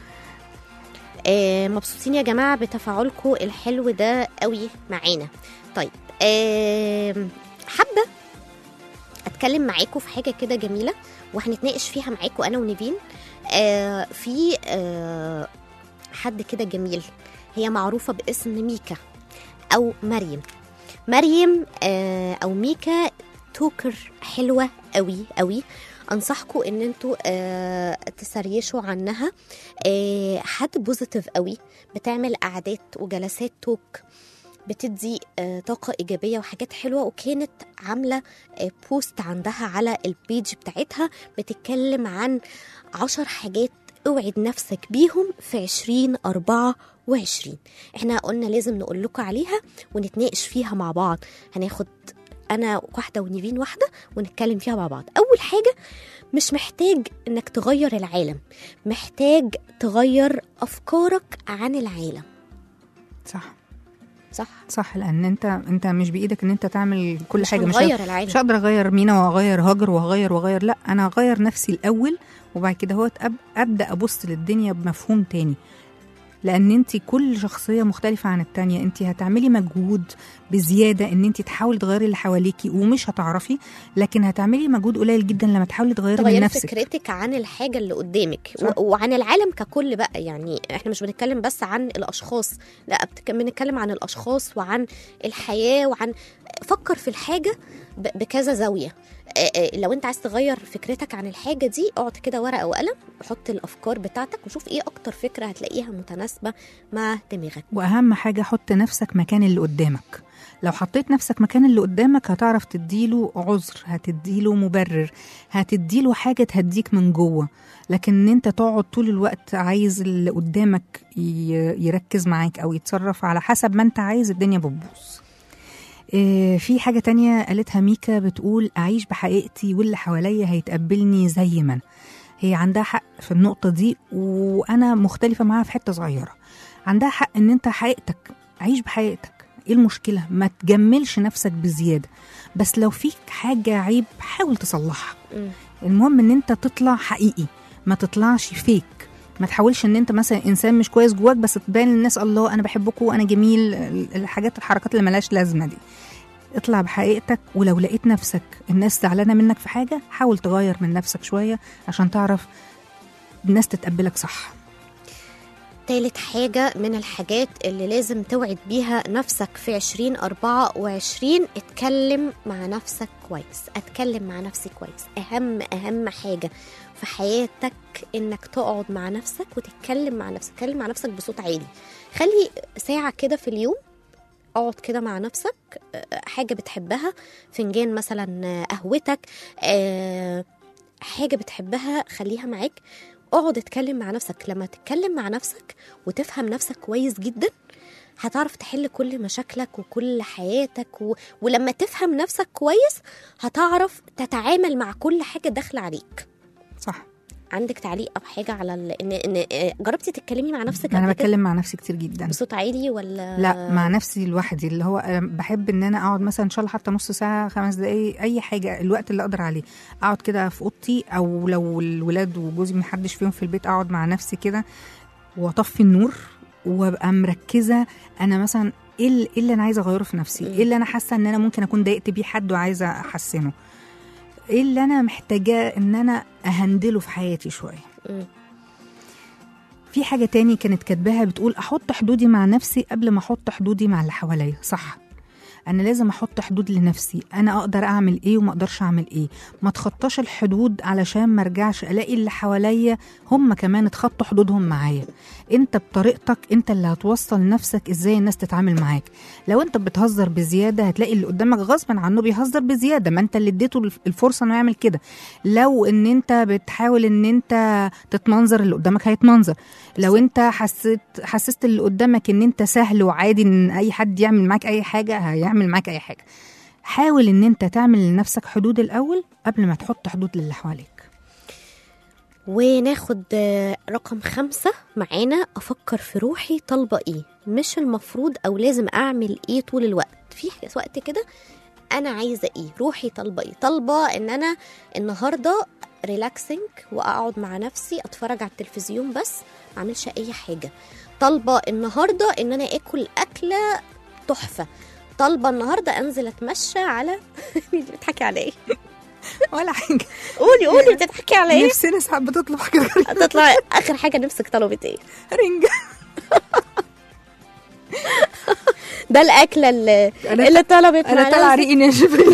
مبسوطين يا جماعة بتفاعلكم الحلو ده قوي معانا. طيب حابة أتكلم معاكم في حاجة كده جميلة وهنتناقش فيها معاكم أنا ونيفين. في حد كده جميل، هي معروفة باسم ميكا أو مريم أو ميكا توكر، حلوة قوي قوي. انصحكم ان انتوا تسريشوا عنها. حد بوزيتيف قوي، بتعمل قعدات وجلسات توك بتدي طاقة إيجابية وحاجات حلوة. وكانت عاملة بوست عندها على البيج بتاعتها بتتكلم عن 10 حاجات اوعد نفسك بيهم في 2024. احنا قلنا لازم نقول لكم عليها ونتناقش فيها مع بعض. هناخد أنا واحدة ونيفين واحدة ونتكلم فيها مع بعض. أول حاجة، مش محتاج إنك تغير العالم، محتاج تغير أفكارك عن العالم. صح، لأن أنت مش بإيدك إن أنت تعمل كل حاجة. مش هقدر أغير مينا وأغير هاجر وأغير لا، أنا أغير نفسي الأول، وبعد كده هو أبدأ أبص للدنيا بمفهوم تاني. لأن أنت كل شخصية مختلفة عن التانية، أنت هتعملي مجهود بزيادة إن أنت تحاولي تغيري اللي حواليكي ومش هتعرفي، لكن هتعملي مجهود قليل جدا لما تحاولي تغيري من نفسك، فكرتك عن الحاجة اللي قدامك وعن العالم ككل بقى. يعني احنا مش بنتكلم بس عن الأشخاص، لا بنتكلم عن الأشخاص وعن الحياة، وعن فكر في الحاجة بكذا زاوية. لو انت عايز تغير فكرتك عن الحاجة دي، اقعد كده ورقة وقلم وحط الأفكار بتاعتك وشوف ايه أكتر فكرة هتلاقيها متناسبة مع دماغك. وأهم حاجة حط نفسك مكان اللي قدامك. لو حطيت نفسك مكان اللي قدامك هتعرف تديله عذر، هتديله مبرر، هتديله حاجة تهديك من جوه. لكن انت تقعد طول الوقت عايز اللي قدامك يركز معاك أو يتصرف على حسب ما انت عايز، الدنيا بتبوظ. في حاجة تانية قالتها ميكا، بتقول أعيش بحقيقتي واللي حواليا هيتقبلني زي ما أنا. هي عندها حق في النقطة دي، وأنا مختلفة معاها في حتة صغيرة. عندها حق إن أنت حقيقتك، عيش بحقيقتك. إيه المشكلة؟ ما تجملش نفسك بزيادة، بس لو فيك حاجة عيب حاول تصلحها. المهم إن أنت تطلع حقيقي، ما تطلعش فيك. ما تحاولش ان انت مثلا انسان مش كويس جواك بس تبين للناس الله انا بحبكم وانا جميل، الحركات اللي ملاش لازمه دي. اطلع بحقيقتك، ولو لقيت نفسك الناس زعلانه منك في حاجه حاول تغير من نفسك شويه عشان تعرف الناس تتقبلك صح. تالت حاجة من الحاجات اللي لازم توعد بيها نفسك في 2024، اتكلم مع نفسك كويس. اتكلم مع نفسي كويس. اهم حاجة في حياتك انك تقعد مع نفسك وتتكلم مع نفسك. تتكلم مع نفسك بصوت عالي. خلي ساعة كده في اليوم اقعد كده مع نفسك، حاجة بتحبها، فنجان مثلا قهوتك، حاجة بتحبها خليها معاك. اقعد اتكلم مع نفسك. لما تتكلم مع نفسك وتفهم نفسك كويس جدا هتعرف تحل كل مشاكلك وكل حياتك ولما تفهم نفسك كويس هتعرف تتعامل مع كل حاجة داخلة عليك. صح. عندك تعليق او حاجه على ان جربتي تتكلمي مع نفسك؟ انا بتكلم مع نفسي كتير جدا بصوت عالي ولا لا مع نفسي لوحدي، اللي هو أنا بحب ان انا اقعد مثلا ان شاء الله حتى نص ساعه 5 دقايق اي حاجه، الوقت اللي اقدر عليه اقعد كده في اوضتي، او لو الولاد وجوزي محدش فيهم في البيت اقعد مع نفسي كده واطفي النور وابقى مركزه انا مثلا ايه اللي انا عايزه اغيره في نفسي، ايه اللي انا حاسه ان انا ممكن اكون ضايقت بيه حد وعايزه احسنه، ايه اللي انا محتاجاه ان انا اهندله في حياتي شويه. في حاجه تاني كانت كاتباها بتقول احط حدودي مع نفسي قبل ما احط حدودي مع اللي حواليا. صح، انا لازم احط حدود لنفسي، انا اقدر اعمل ايه وما اقدرش اعمل ايه، ما اتخطاش الحدود علشان ما ارجعش الاقي اللي حواليا هم كمان اتخطوا حدودهم معايا. انت بطريقتك انت اللي هتوصل نفسك ازاي الناس تتعامل معاك. لو انت بتهزر بزياده هتلاقي اللي قدامك غصبا عنه بيهزر بزياده، ما انت اللي اديته الفرصه انه يعمل كده. لو ان انت بتحاول ان انت تتمنظر اللي قدامك هيتمنظر. لو انت حسست اللي قدامك ان انت سهل وعادي ان اي حد يعمل معاك اي حاجه هيعمل معاك اي حاجه. حاول ان انت تعمل لنفسك حدود الاول قبل ما تحط حدود للي حواليك. وناخد رقم 5 معانا. افكر في روحي طالبه ايه، مش المفروض او لازم اعمل ايه طول الوقت. في وقت كده انا عايزه ايه، روحي طالبه ايه، طالبه ان انا النهارده ريلاكسنج واقعد مع نفسي اتفرج على التلفزيون بس ما اعملش اي حاجه، طالبه النهارده ان انا اكل اكله تحفه، طالبه النهارده انزل اتمشى على بتضحكي على ايه؟ ولا حاجه. قولي بتضحكي على ايه؟ نفسنا ساعات بتطلب حاجه غريبه. تطلع اخر حاجه نفسك طلبت ايه؟ رنجه. ده الاكله اللي طلبت. انا طالعه ريقي ناشف.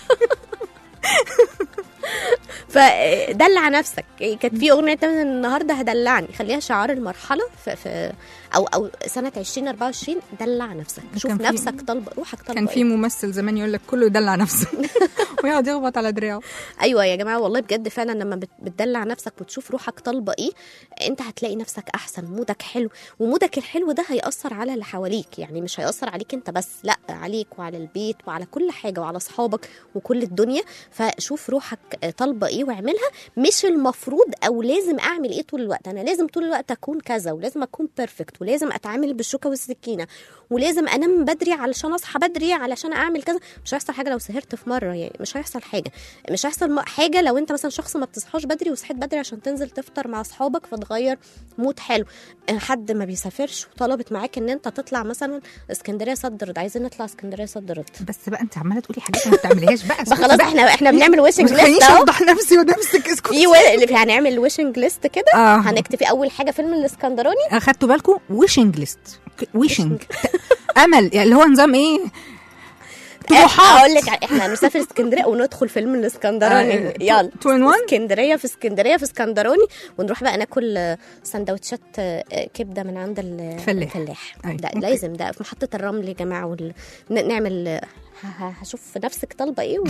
فدلع نفسك. كانت في اغنيه النهارده هدلعني، خليها شعار المرحله في او سنه 2024. دلع نفسك، شوف نفسك طالبه، روحك طالبه. كان في ممثل زمان يقول لك كله يدلع نفسه ويقعد يخبط على دراعه. ايوه يا جماعه والله بجد فعلا لما بتدلع نفسك وتشوف روحك طالبه ايه انت هتلاقي نفسك احسن، مودك حلو، ومودك الحلو ده هيأثر على اللي حواليك، يعني مش هيأثر عليك انت بس، لا عليك وعلى البيت وعلى كل حاجه وعلى اصحابك وكل الدنيا. فشوف روحك طالبه ايه واعملها، مش المفروض او لازم اعمل ايه طول الوقت. انا لازم طول الوقت اكون كذا، ولازم اكون بيرفكت، ولازم اتعامل بالشوكه والسكينه، ولازم انام بدري علشان اصحى بدري علشان اعمل كذا. مش هيحصل حاجه لو سهرت في مره، يعني مش هيحصل حاجه. مش هيحصل حاجه لو انت مثلا شخص ما بتصحاش بدري وصحيت بدري عشان تنزل تفطر مع اصحابك فتغير مود حلو. حد ما بيسافرش وطلبت معاك ان انت تطلع مثلا اسكندريه صد رد، عايزين نطلع اسكندريه صد رد، بس بقى انت عماله تقولي حاجات ما بتعمليهاش بقى. خلاص احنا بنعمل ويشنج ليست ليست. اوضح نفسي ونفسك اسكت. اللي هنعمل ويشنج ليست كده. هنكتب في اول حاجه فيلم الاسكندراني. اخدتوا بالكم؟ ويشنج ليست، ويشنج امل، يعني اللي هو نظام ايه، طموحات. اقول لك احنا هنسافر اسكندريه وندخل فيلم الاسكندراني. يلا اسكندريه في اسكندراني، ونروح بقى ناكل سندوتشات كبده من عند الفلاح. ده لازم، ده في محطه الرمل يا جماعه. نعمل هشوف نفسك طالبه ايه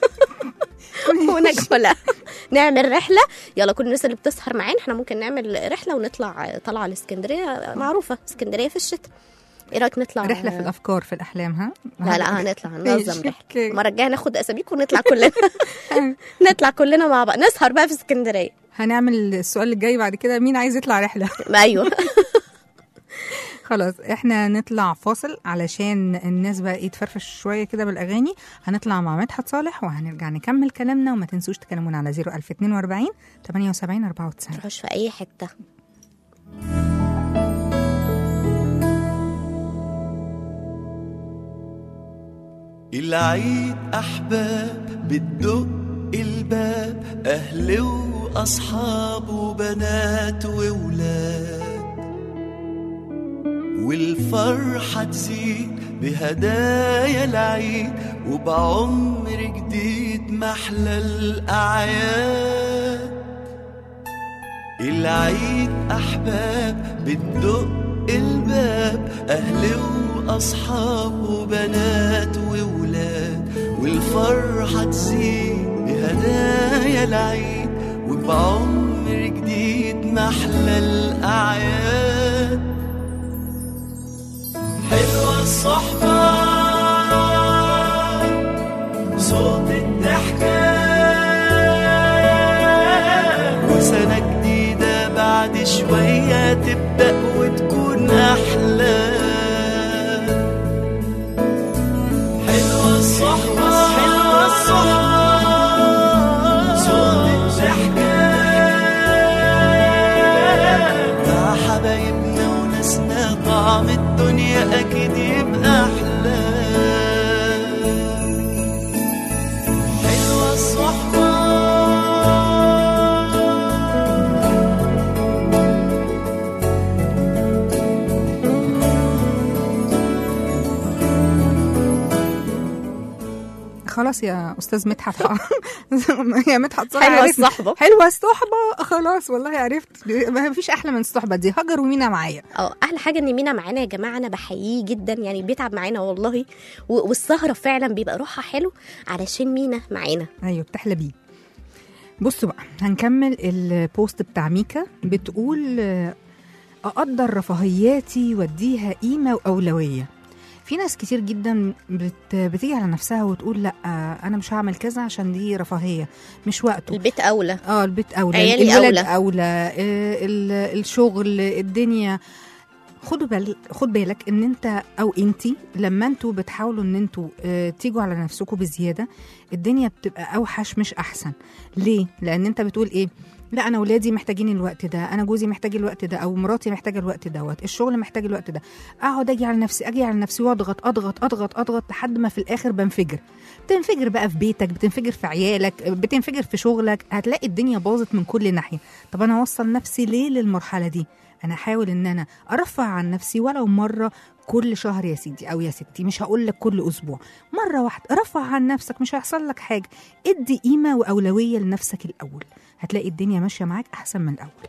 وناكلها. نعمل رحله، يلا كل الناس اللي بتسهر معانا احنا ممكن نعمل رحله ونطلع طلعه لاسكندريه، معروفه اسكندريه في الشتاء. ايه رايك نطلع رحله في الافكار في الاحلام؟ ها لا هنطلع، هننظم رحله المره الجايه، ناخد اسابيك ونطلع كلنا. نطلع كلنا مع بعض، نسهر بقى في اسكندريه. هنعمل السؤال الجاي بعد كده، مين عايز يطلع رحله؟ ايوه. خلاص احنا نطلع فاصل علشان الناس بقى يتفرفش شويه كده بالاغاني. هنطلع مع مدحت صالح وهنرجع نكمل كلامنا. وما تنسوش تكلمونا على 01042 78 94. تروحش في اي حته. العيد أحباب بتدق الباب، أهل وأصحاب وبنات وولاد، والفرحة تزيد بهدايا العيد، وبعمر جديد محلى الأعياد. العيد أحباب بتدق الباب، أهل وأصحاب وبنات وولاد، والفرحة تزيد بهدايا العيد، وبعمر جديد محلى الأعياد. حلوة الصحبة صوت الضحكة، وسنة تصدق وتكون أحلى. حلوة الصحبة حلوة الصحبة، صوت الضحكة مع حبايبنا وناسنا، طعم الدنيا أكيد يبقى أحلى. حلوة الصحبة خلاص يا استاذ مدحت يا مدحت صح، حلوة عرفنا. الصحبة. حلوه الصحبه، خلاص والله عرفت. ما فيش احلى من الصحبه دي. هاجر ومينا معايا. احلى حاجه ان مينا معانا يا جماعه، انا بحييه جدا يعني، بيتعب معانا والله، والسهره فعلا بيبقى روحها حلو علشان مينا معانا. ايوه بتحلى بيه. بصوا بقى هنكمل البوست بتاع ميكا. بتقول اقدر رفاهياتي واديها قيمه واولويه. في ناس كتير جدا بتيجي على نفسها وتقول لا انا مش هعمل كذا عشان دي رفاهيه، مش وقته. البيت اولى، البيت اولى، عيالي الولد أولى. الشغل، الدنيا. خد بالك ان انت او انتي لما انتوا بتحاولوا ان انتوا تيجوا على نفسكم بزياده، الدنيا بتبقى اوحش مش احسن. ليه؟ لان انت بتقول ايه؟ لا انا ولادي محتاجين الوقت ده، انا جوزي محتاج الوقت ده، او مراتي محتاجه الوقت دوت، الشغل محتاج الوقت ده. اقعد اجي على نفسي واضغط اضغط اضغط اضغط لحد ما في الاخر بنفجر بقى في بيتك، بتنفجر في عيالك، بتنفجر في شغلك. هتلاقي الدنيا باظت من كل ناحيه. طب انا اوصل نفسي ليه للمرحله دي؟ انا احاول ان انا ارفع عن نفسي ولو مره كل شهر يا سيدي او يا ستي، مش هقول لك كل اسبوع، مره واحده. رفع عن نفسك، مش هيحصل لك حاجه. ادي قيمه واولويه لنفسك الاول، هتلاقي الدنيا ماشيه معاك احسن من الاول.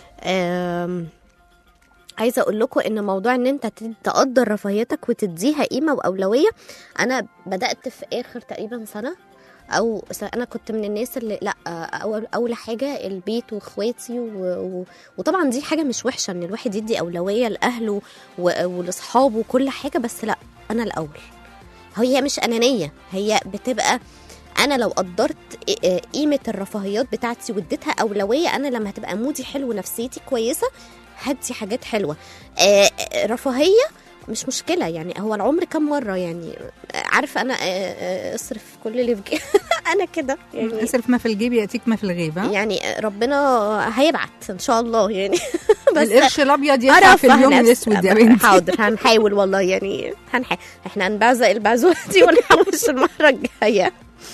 عايزه اقول لكم ان موضوع ان انت تقدر رفاهيتك وتديها قيمه واولويه، انا بدات في اخر تقريبا سنه او انا كنت من الناس اللي لا اول حاجه البيت واخواتي وطبعا دي حاجه مش وحشه ان الواحد يدي اولويه لاهله ولاصحابه وكل حاجه، بس لا انا الاول. هي مش انانيه، هي بتبقى انا لو قدرت قيمه الرفاهيات بتاعتي واديتها اولويه، انا لما هتبقى مودي حلو ونفسيتي كويسه هدي حاجات حلوه. رفاهيه مش مشكله يعني، هو العمر كم مره يعني؟ عارفه انا اصرف كل اللي في جيبي انا كده يعني، اصرف ما في الجيب ياتيك ما في الغيب. يعني ربنا هيبعت ان شاء الله يعني بس القرش الابيض ينفع في اليوم الاسود يا بنتي. حاضر هنحاول والله يعني، احنا هنبعزق البعزوه دي ونحوش المره الجايه.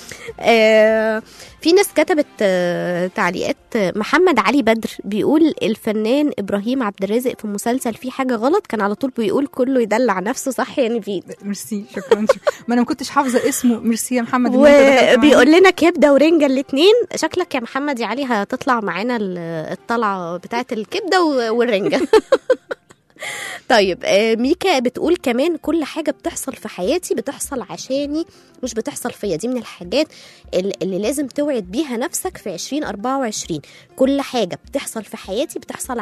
في ناس كتبت تعليقات. محمد علي بدر بيقول الفنان ابراهيم عبد الرازق في مسلسل في حاجه غلط كان على طول بيقول كله يدلع نفسه، صح يعني نفيد؟ ميرسي، شكرا. ما انا ما كنتش حافظه اسمه. ميرسي يا محمد. وبيقول لنا كبده ورنجه الاثنين. شكلك يا محمد يا علي هتطلع معانا الطلعه بتاعه الكبده والرنجه. طيب ميكا بتقول كمان كل حاجة بتحصل في حياتي بتحصل عشاني مش بتحصل فيا. دي من الحاجات اللي لازم توعد بيها نفسك في 2024. كل حاجة بتحصل في حياتي بتحصل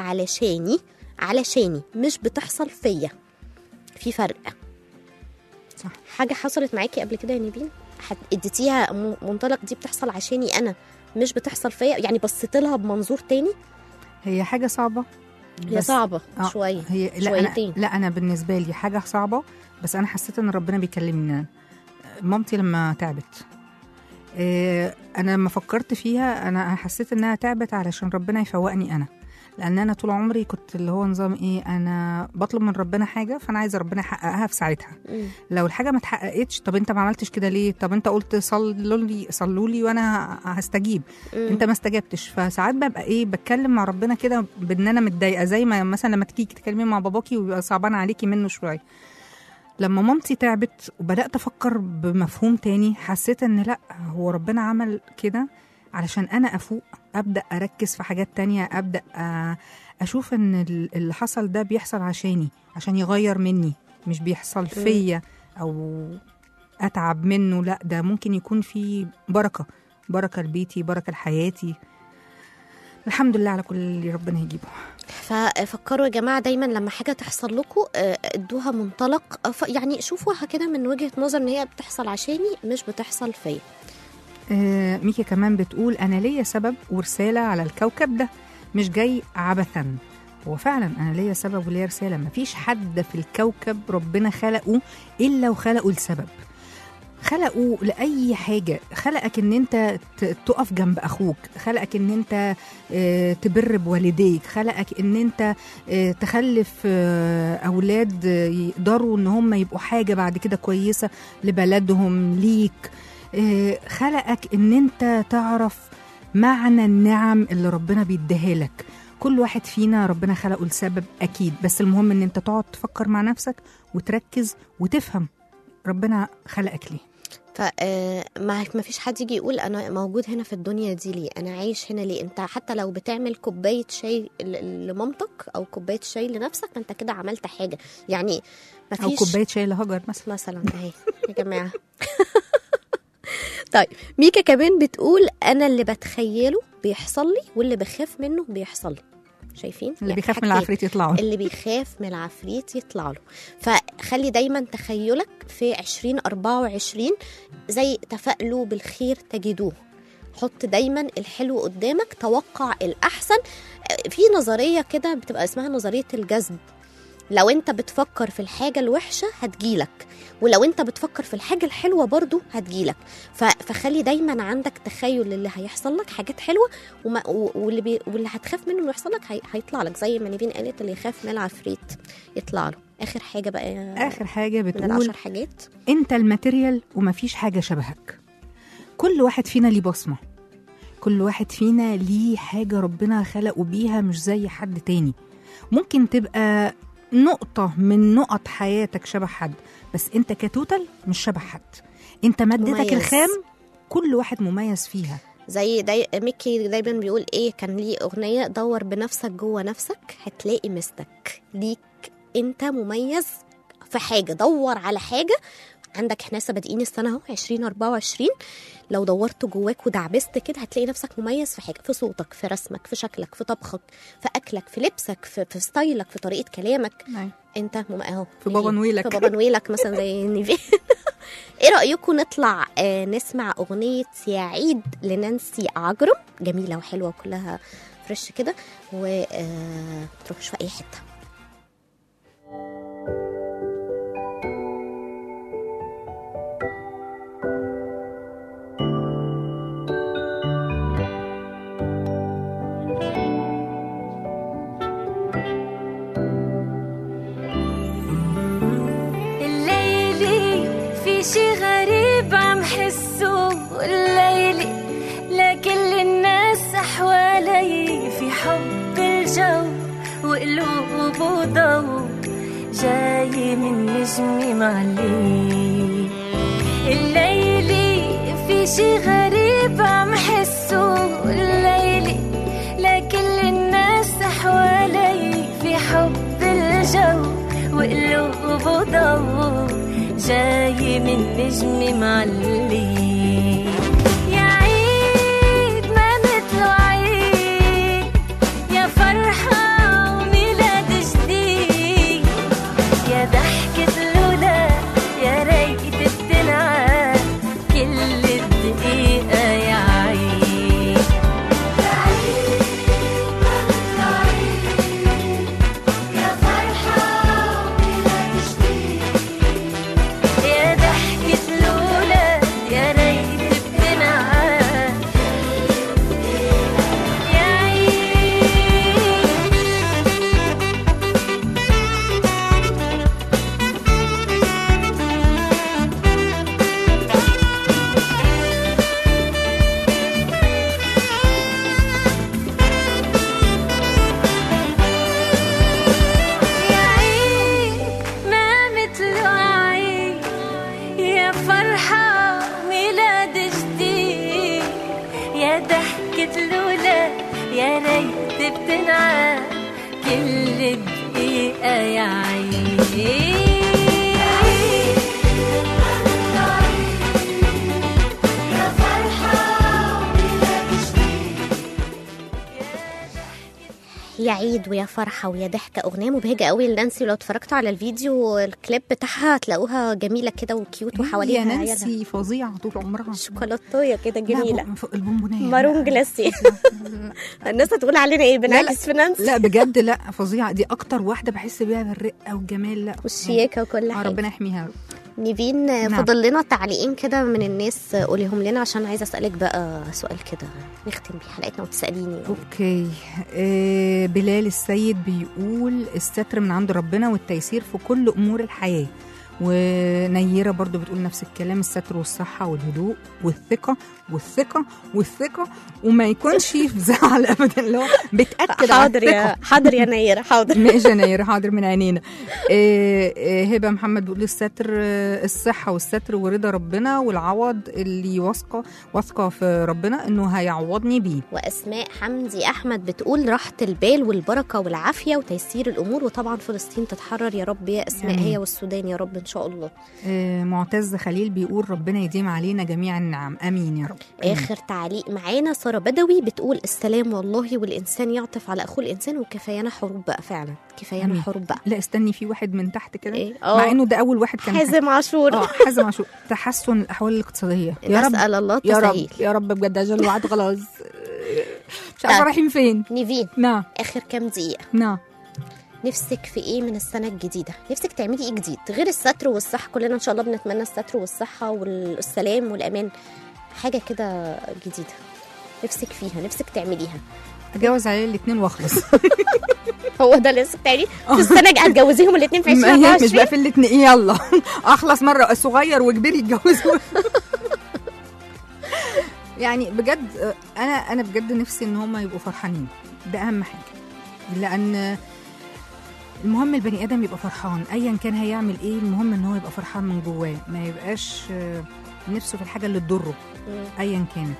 علشاني مش بتحصل فيا. في فرق. صح. حاجة حصلت معاكي قبل كده يا نبيل اديتيها منطلق دي بتحصل عشاني أنا مش بتحصل فيا، يعني بصيت لها بمنظور تاني؟ هي حاجة صعبة، هي صعبة شوية، شويتين. لا أنا بالنسبة لي حاجة صعبة، بس أنا حسيت إن ربنا بيكلمني. مامتي لما تعبت، أنا لما فكرت فيها أنا حسيت إنها تعبت علشان ربنا يفوقني أنا، لأن أنا طول عمري كنت اللي هو نظام إيه، أنا بطلب من ربنا حاجة فأنا عايزة ربنا يحققها في ساعتها. لو الحاجة ما اتحققتش، طب أنت ما عملتش كده ليه؟ طب أنت قلت صلوا لي وأنا هستجيب، أنت ما استجبتش. فساعات ببقى إيه، بتكلم مع ربنا كده بإن أنا متضايقة، زي ما مثلا لما تيجي تتكلمي مع باباكي ويبقى صعبان عليكي منه شوية. لما مامتي تعبت وبدأت أفكر بمفهوم تاني، حسيت إن لأ، هو ربنا عمل كده علشان أنا أفوق، أبدأ أركز في حاجات تانية، أبدأ أشوف إن اللي حصل ده بيحصل عشاني، عشان يغير مني، مش بيحصل فيا أو أتعب منه. لأ، ده ممكن يكون فيه بركة لبيتي، بركة لحياتي. الحمد لله على كل اللي ربنا يجيبه. ففكروا يا جماعة دايما لما حاجة تحصل لكم ادوها منطلق، يعني شوفوها كده من وجهة نظر ان هي بتحصل عشاني مش بتحصل فيا. ميكا كمان بتقول أنا ليا سبب ورسالة على الكوكب ده، مش جاي عبثا. هو فعلا انا ليا سبب وليا رساله. مفيش حد في الكوكب ربنا خلقه الا وخلقه لسبب، خلقه لاي حاجه. خلقك ان انت تقف جنب اخوك، خلقك ان انت تبر بوالديك، خلقك ان انت تخلف اولاد يقدروا ان هم يبقوا حاجه بعد كده كويسه لبلدهم ليك. خلقك ان انت تعرف معنى النعم اللي ربنا بيديها لك. كل واحد فينا ربنا خلقه لسبب اكيد، بس المهم ان انت تقعد تفكر مع نفسك وتركز وتفهم ربنا خلقك ليه. ما فيش حد يجي يقول انا موجود هنا في الدنيا دي ليه، انا عايش هنا ليه. انت حتى لو بتعمل كوبايه شاي لمامتك او كوبايه شاي لنفسك، انت كده عملت حاجه يعني. ما فيش او كوبايه شاي لهجر مثلا اهي يا جماعه. طيب ميكا كمان بتقول انا اللي بتخيله بيحصل لي واللي بخاف منه بيحصل لي. شايفين اللي بيخاف من العفريت يطلع له، اللي بيخاف من العفريت يطلع له. فخلي دايما تخيلك في 2024 زي تفائلوا بالخير تجدوه. حط دايما الحلو قدامك، توقع الأحسن. في نظرية كده بتبقى اسمها نظرية الجذب. لو انت بتفكر في الحاجة الوحشة هتجيلك، ولو انت بتفكر في الحاجة الحلوة برضو هتجيلك. فخلي دايما عندك تخيل اللي هيحصل لك حاجات حلوة، واللي هتخاف منه انه يحصل لك هيطلع لك. زي ما نيفين قالت اللي يخاف من العفريت يطلع له. اخر حاجة بقى، اخر حاجة بتقول من 10 حاجات، انت الماتيريال ومفيش حاجة شبهك. كل واحد فينا ليه بصمة، كل واحد فينا ليه حاجة ربنا خلقه بيها مش زي حد تاني. ممكن تبقى نقطة من نقط حياتك شبه حد، بس انت كتوتال مش شبه حد. انت مادتك الخام كل واحد مميز فيها. زي ميكي دايما بيقول ايه، كان ليه اغنية دور بنفسك جوه نفسك هتلاقي مستك. ليك انت مميز في حاجة، دور على حاجة عندك. احنا لسه بادئين السنة اهو 2024، لو دورت جواك ودعبست كده هتلاقي نفسك مميز في حاجة، في صوتك، في رسمك، في شكلك، في طبخك، في أكلك، في لبسك، في ستايلك، في طريقة كلامك. انت اهو في بابا نويلك، في بابا نويلك مثلا زي نيفين. ايه رأيكم نطلع نسمع أغنية يا عيد لنانسي عجرم؟ جميلة وحلوة وكلها فريش كده، وتروحش في أي حتة. شي غريب عم حسه الليلي، لكل الناس حوالي في حب الجو وقلوب وضو جاي من نجمي معلي. الليلي في شي غريب عم حسه الليلي، لكل الناس حوالي في حب الجو وقلوب وضو جاي من نجمي معلي. يا عيد ما مثله عيد، يا فرحة وميلاد جديد، يا ضحكة الولاد يا ريت بتنعاد كل الدقيقة. يا عيد يا عيد ما مثله عيد، يا فرحة وميلاد جديد، يا ضحكة الولاد يا ريت بتنعاد. يا عيد يا عيد ما مثله عيد، يا فرحة ميلاد جديد، يا ضحكة الولاد يا ريت بتنعاد كل دقيقة. يا عيد يا فرحة ميلاد جديد. يا يا عيد ويا فرحه ويا ضحكه، اغنيه مبهجه قوي لنانسي. لو اتفرجتوا على الفيديو الكليب بتاعها هتلاقوها جميله كده وكيوت وحواليها يا عيالها نانسي فظيعه طول عمرها. شوكولاتويه كده جميله، البونبونيه مارون جلاسي. الناس هتقول علينا ايه بنعكس في نانسي؟ لا بجد لا فظيعه، دي اكتر واحده بحس بيها بالرقه والجمال. لا والشياكه وكل حاجه. ربنا يحميها. نيفين فضل لنا تعليقين كده من الناس، قوليهم لنا عشان عايزه اسالك بقى سؤال كده نختم بيه حلقتنا وتساليني. اوكي. بلال السيد بيقول الستر من عند ربنا والتيسير في كل امور الحياه. ونيرة برضو بتقول نفس الكلام، الستر والصحة والهدوء والثقة والثقة والثقة، وما يكونش في زعل أبدا. لو بتأكد حاضر يا نيرة، حاضر. ماشي يا نيرة، حاضر من عينينا. هبة محمد بتقول الستر الصحة والستر ورضا ربنا والعوض اللي واثقة في ربنا إنه هيعوضني بيه. وأسماء حمدي أحمد بتقول راحة البال والبركة والعافية وتيسير الأمور، وطبعا فلسطين تتحرر يا رب يا أسماء، هي والسودان يا رب إن شاء الله. معتز خليل بيقول ربنا يديم علينا جميعا النعم، امين يا رب. اخر تعليق معانا ساره بدوي بتقول السلام والله والانسان يعطف على اخوه الانسان، وكفايانا حروب بقى، فعلا كفايانا حروب بقى. لا استني، في واحد من تحت كده إيه؟ مع انه ده اول واحد كان حازم عاشور. حازم عاشور. تحسن الاحوال الاقتصاديه يا رب، نسال الله يا رب تسهيل يا رب بجد، اجل وعد خلاص. مش عارفه رايحين فين. نيفين، نعم اخر كام دقيقه، نعم، نفسك في ايه من السنه الجديده؟ نفسك تعملي ايه جديد غير الستر والصحه؟ كلنا ان شاء الله بنتمنى الستر والصحه والسلام والامان، حاجه كده جديده نفسك فيها، نفسك تعمليها. اتجوز عليه الاثنين واخلص. هو ده اللي نفسك تعمليه في السنه هتجوزيهم الاثنين في 2024؟ مش بقى في الاثنين، يلا اخلص مره صغير وكبير يتجوزوا. يعني بجد انا بجد نفسي ان هم يبقوا فرحانين، ده اهم حاجه. لان المهم البني ادم يبقى فرحان ايا كان هيعمل ايه، المهم ان هو يبقى فرحان من جواه، ما يبقاش نفسه في الحاجه اللي تضره ايا كانت.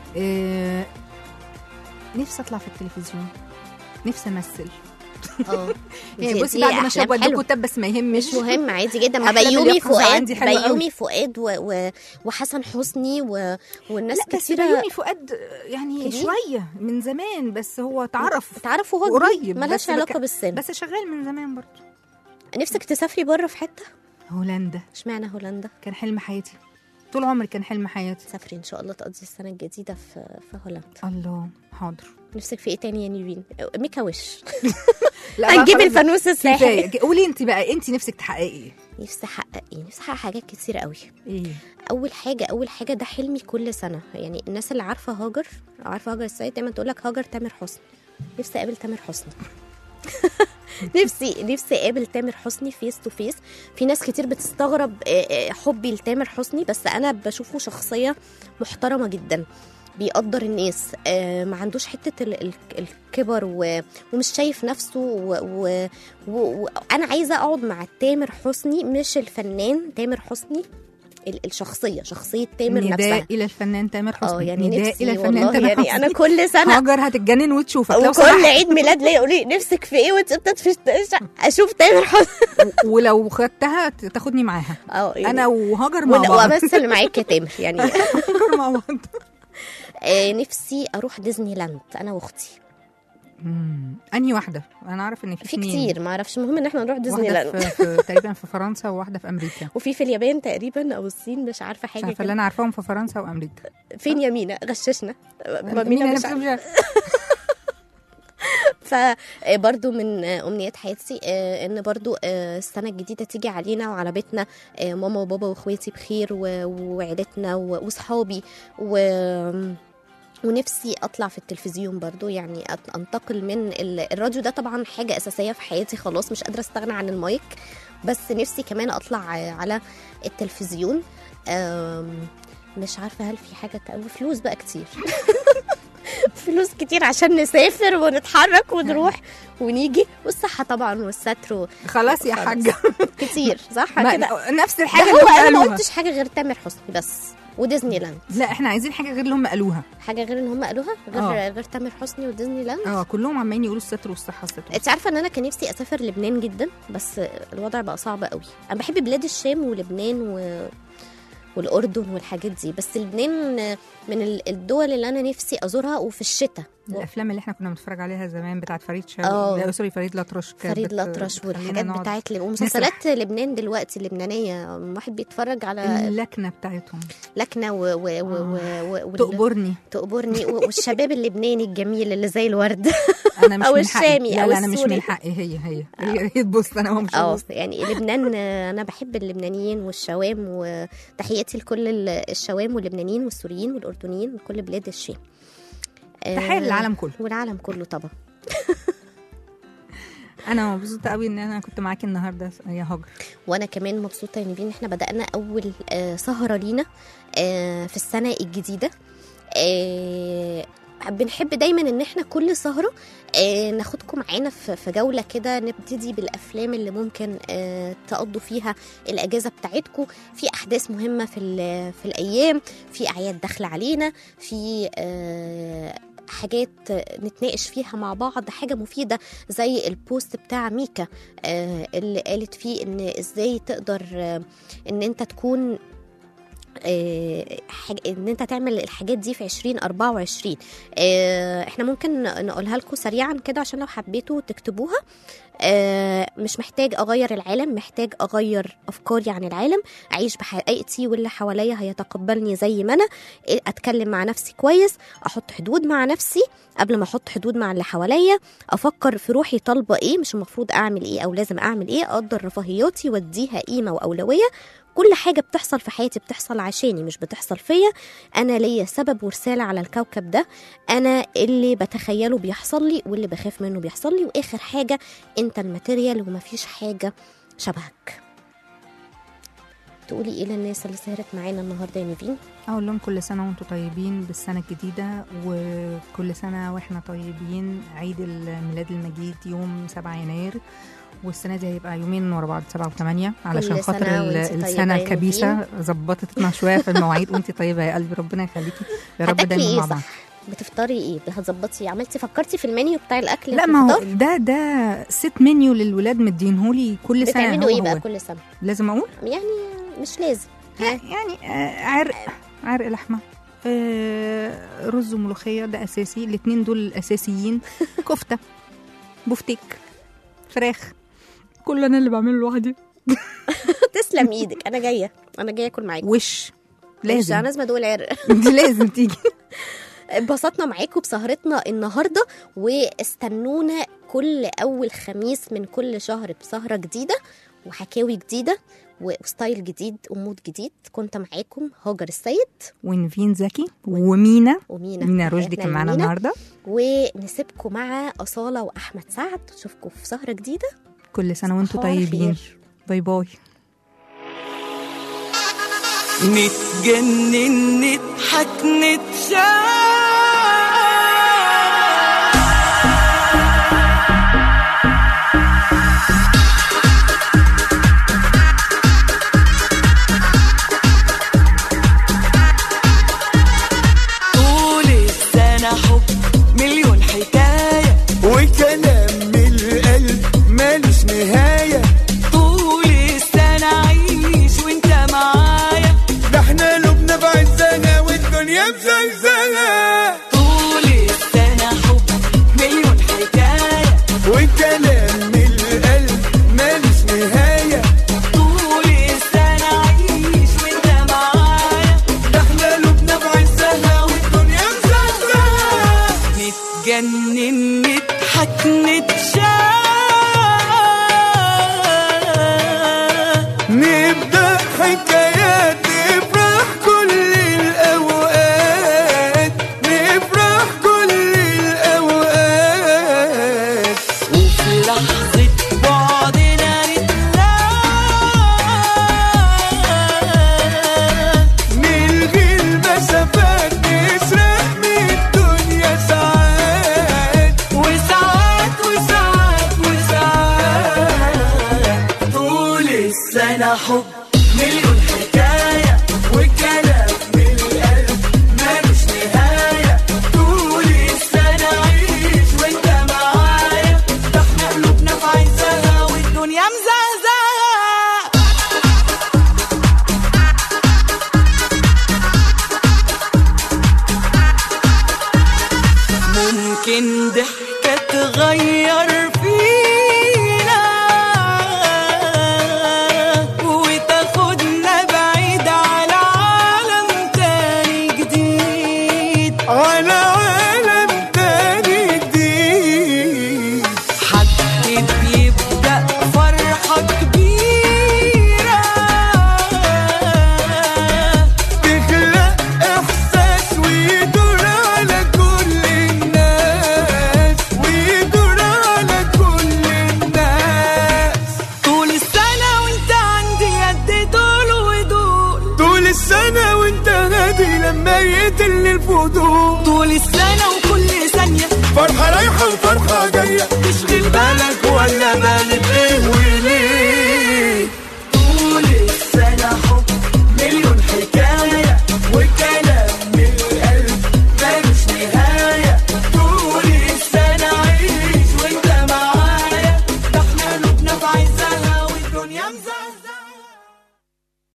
نفسي اطلع في التلفزيون، نفسي امثل. يعني بصي بعد ما شاب وديكوا تب بس ما يهمش، مش مهم، عادي جدا. ما بيومي فؤاد وحسن حسني والناس كتير. بيومي فؤاد يعني شويه من زمان، بس هو تعرف وهو قريب، ملهاش علاقه بالسن، بس شغال من زمان برضه. نفسك تسافري بره في حته؟ هولندا. اشمعنى هولندا؟ كان حلم حياتي طول عمري، كان حلم حياتي. سافري ان شاء الله تقضي السنه الجديده في هولندا. الله، حاضر. نفسك في ايه تاني يا نيفين؟ ميكا وش. هنجيب الفانوس الساحل. قولي انت بقى، انت نفسك تحققي ايه؟ نفسي احقق ايه؟ نفسي احقق حاجات كتير قوي. ايه؟ اول حاجه ده حلمي كل سنه. يعني الناس اللي عارفه هاجر السيد دايما تقول لك هاجر تامر حسني. نفسي اقابل تامر حسني. نفسي اقابل تامر حسني فيس تو فيس. في ناس كتير بتستغرب حبي لتامر حسني، بس انا بشوفه شخصيه محترمه جدا، بيقدر الناس، ما عندوش حته الكبر ومش شايف نفسه وانا عايزه اقعد مع تامر حسني، مش الفنان تامر حسني، شخصيه تامر نفسها. نداء الى الفنان تامر حسني. يعني نداء الى الفنان تامر حسني. انا كل سنه هاجر هتتجنن وتشوفك، وكل عيد ميلاد ليا يقولي نفسك في ايه وانت اشوف تامر حسني. ولو خدتها تاخدني معاها. يعني انا وهاجر مع بعض، وامثل معاك يا تامر يعني. هاجر مع بعض. نفسي اروح ديزني لاند انا واختي. انهي واحده؟ انا عارف ان في كتير، ما اعرفش، المهم ان احنا نروح ديزني لاند. تقريبا في فرنسا، وواحده في امريكا، وفي اليابان تقريبا او الصين، مش عارفه حاجه كده. فاللي انا عارفاهم في فرنسا وامريكا. فين يا مينا؟ غششنا. مينا مش عارفه. فبرضو من امنيات حياتي ان برضو السنه الجديده تيجي علينا وعلى بيتنا ماما وبابا واخواتي بخير، وعيلتنا واصحابي، ونفسي اطلع في التلفزيون برضو، يعني انتقل من الراديو ده طبعا حاجه اساسيه في حياتي، خلاص مش قادره استغنى عن المايك، بس نفسي كمان اطلع على التلفزيون. مش عارفه هل في حاجه فلوس بقى كتير. فلوس كتير عشان نسافر ونتحرك ونروح ونيجي، والصحة طبعا والستر خلاص يا حاجة. كتير صح كده، نفس الحاجة اللي هم قالوها. انا ما قلتش حاجة غير تامر حسني بس وديزني لاند. لا احنا عايزين حاجة غير اللي هم قالوها. حاجة غير اللي هم قالوها، غير تامر حسني وديزني لاند. كلهم عمالين يقولوا الستر والصحة الستر. انت عارفة ان انا كان نفسي اسافر لبنان جدا، بس الوضع بقى صعب قوي. انا بحب بلاد الشام ولبنان والأردن والحاجات دي، بس لبنان من الدول اللي أنا نفسي أزورها، وفي الشتاء الافلام اللي احنا كنا بنتفرج عليها زمان بتاعت فريد شوقي، سوري فريد الأطرش، فريد الأطرش والحاجات بتاعت ومسلسلات لبنان دلوقتي اللبنانيه، واحد بيتفرج على اللكنه بتاعتهم، لكنه تقبرني والشباب اللبناني الجميل اللي زي الورد انا مش او من حقي. الشامي لا او لا انا مش السوري. من حقي، هي تبص انا مش يعني لبنان انا بحب اللبنانيين والشوام، وتحياتي لكل الشوام واللبنانيين والسوريين والاردنيين وكل بلاد الشام. تحية للعالم كله والعالم كله طبعا. انا مبسوطه قوي ان انا كنت معاكي النهارده يا هاجر، وانا كمان مبسوطه يا نيفين. احنا بدانا اول سهره لينا في السنه الجديده. بنحب دايما ان احنا كل سهره ناخدكم معانا في جوله كده، نبتدي بالافلام اللي ممكن تقضوا فيها الاجازه بتاعتكم، في احداث مهمه في الايام، في اعياد داخله علينا، في حاجات نتناقش فيها مع بعض، حاجة مفيدة زي البوست بتاع ميكا اللي قالت فيه ان ازاي تقدر ان انت تكون ان انت تعمل الحاجات دي في 2024. احنا ممكن نقولها لكم سريعا كده عشان لو حبيتوا تكتبوها. مش محتاج اغير العالم، محتاج اغير افكاري عن العالم، اعيش بحقيقتي واللي حواليا هيتقبلني زي ما انا، اتكلم مع نفسي كويس، احط حدود مع نفسي قبل ما احط حدود مع اللي حواليا، افكر في روحي طالبه ايه، مش المفروض اعمل ايه او لازم اعمل ايه، اقدر رفاهياتي واديها قيمه واولويه. كل حاجة بتحصل في حياتي بتحصل عشاني مش بتحصل فيا، أنا ليا سبب ورسالة على الكوكب ده، أنا اللي بتخيله بيحصل لي واللي بخاف منه بيحصل لي، وآخر حاجة أنت الماتيريال ومفيش حاجة شبهك. تقولي إيه للناس اللي سهرت معانا النهاردة يا نيفين؟ أقول لهم كل سنة وانتم طيبين بالسنة الجديدة، وكل سنة واحنا طيبين. عيد الميلاد المجيد يوم 7 يناير، والسنة دي هيبقى يومين ورا بعض 7 و8 علشان خاطر السنة الكبيسة ظبطتنا شوية في المواعيد. وانت طيبة يا قلبي، ربنا يخليكي يا رب دايما مع بعض. بتفطري ايه؟ هتظبطي عملتي فكرتي في المنيو بتاع الاكل؟ لا ما هو ده ست منيو للولاد مدينهولي كل سنة. بتعملوا ايه بقى كل سنة؟ لازم اقول يعني مش لازم يعني عرق لحمة، رز وملوخية، ده اساسي، الاتنين دول الاساسيين. كفتة، بفتيك، فراخ، كل انا اللي بعمله لوحدي. تسلم ايدك، انا جايه اكل معاكي. وش لازم انا لازم ادوق العرق. دي لازم تيجي. اتبسطنا معاكم بسهرتنا النهارده، واستنونا كل اول خميس من كل شهر بسهره جديده وحكاوي جديده وستايل جديد ومود جديد. كنت معاكم هاجر السيد ونيفين زكي ومينا رشدي كان معانا النهارده، ونسيبكم مع أصالة وأحمد سعد. نشوفكم في سهرة جديدة. كل سنة وانتم طيبين. باي باي. نتجنن نضحك نتشاف، طول السنة حب مليون حكاية وكلام من القلب مالوش نهاية، طول السنة عيش وانت معايا، ده احنا لبنا بعزنا والدنيا مزلزلة، طول السنة حب مليون حكاية وكلام من القلب مالوش نهاية، طول السنة عيش وانت معايا، ده احنا لبنا بعزنا والدنيا مزلزلة، نتجنن نضحك نتشاف، نبدأ حكايات نفرح كل الأوقات، نفرح كل الأوقات، وفي لحظة بعدنا نتلاقى، نلغي المسافات نسرق من الدنيا ساعات وساعات وساعات وساعات، طول السنة حب مليون حكاية وكلام من القلب مالوش نهاية، طول السنة عيش وانت معايا، ده احنا قلوبنا في عزها والدنيا مزازة، ممكن بهدوء طول السنة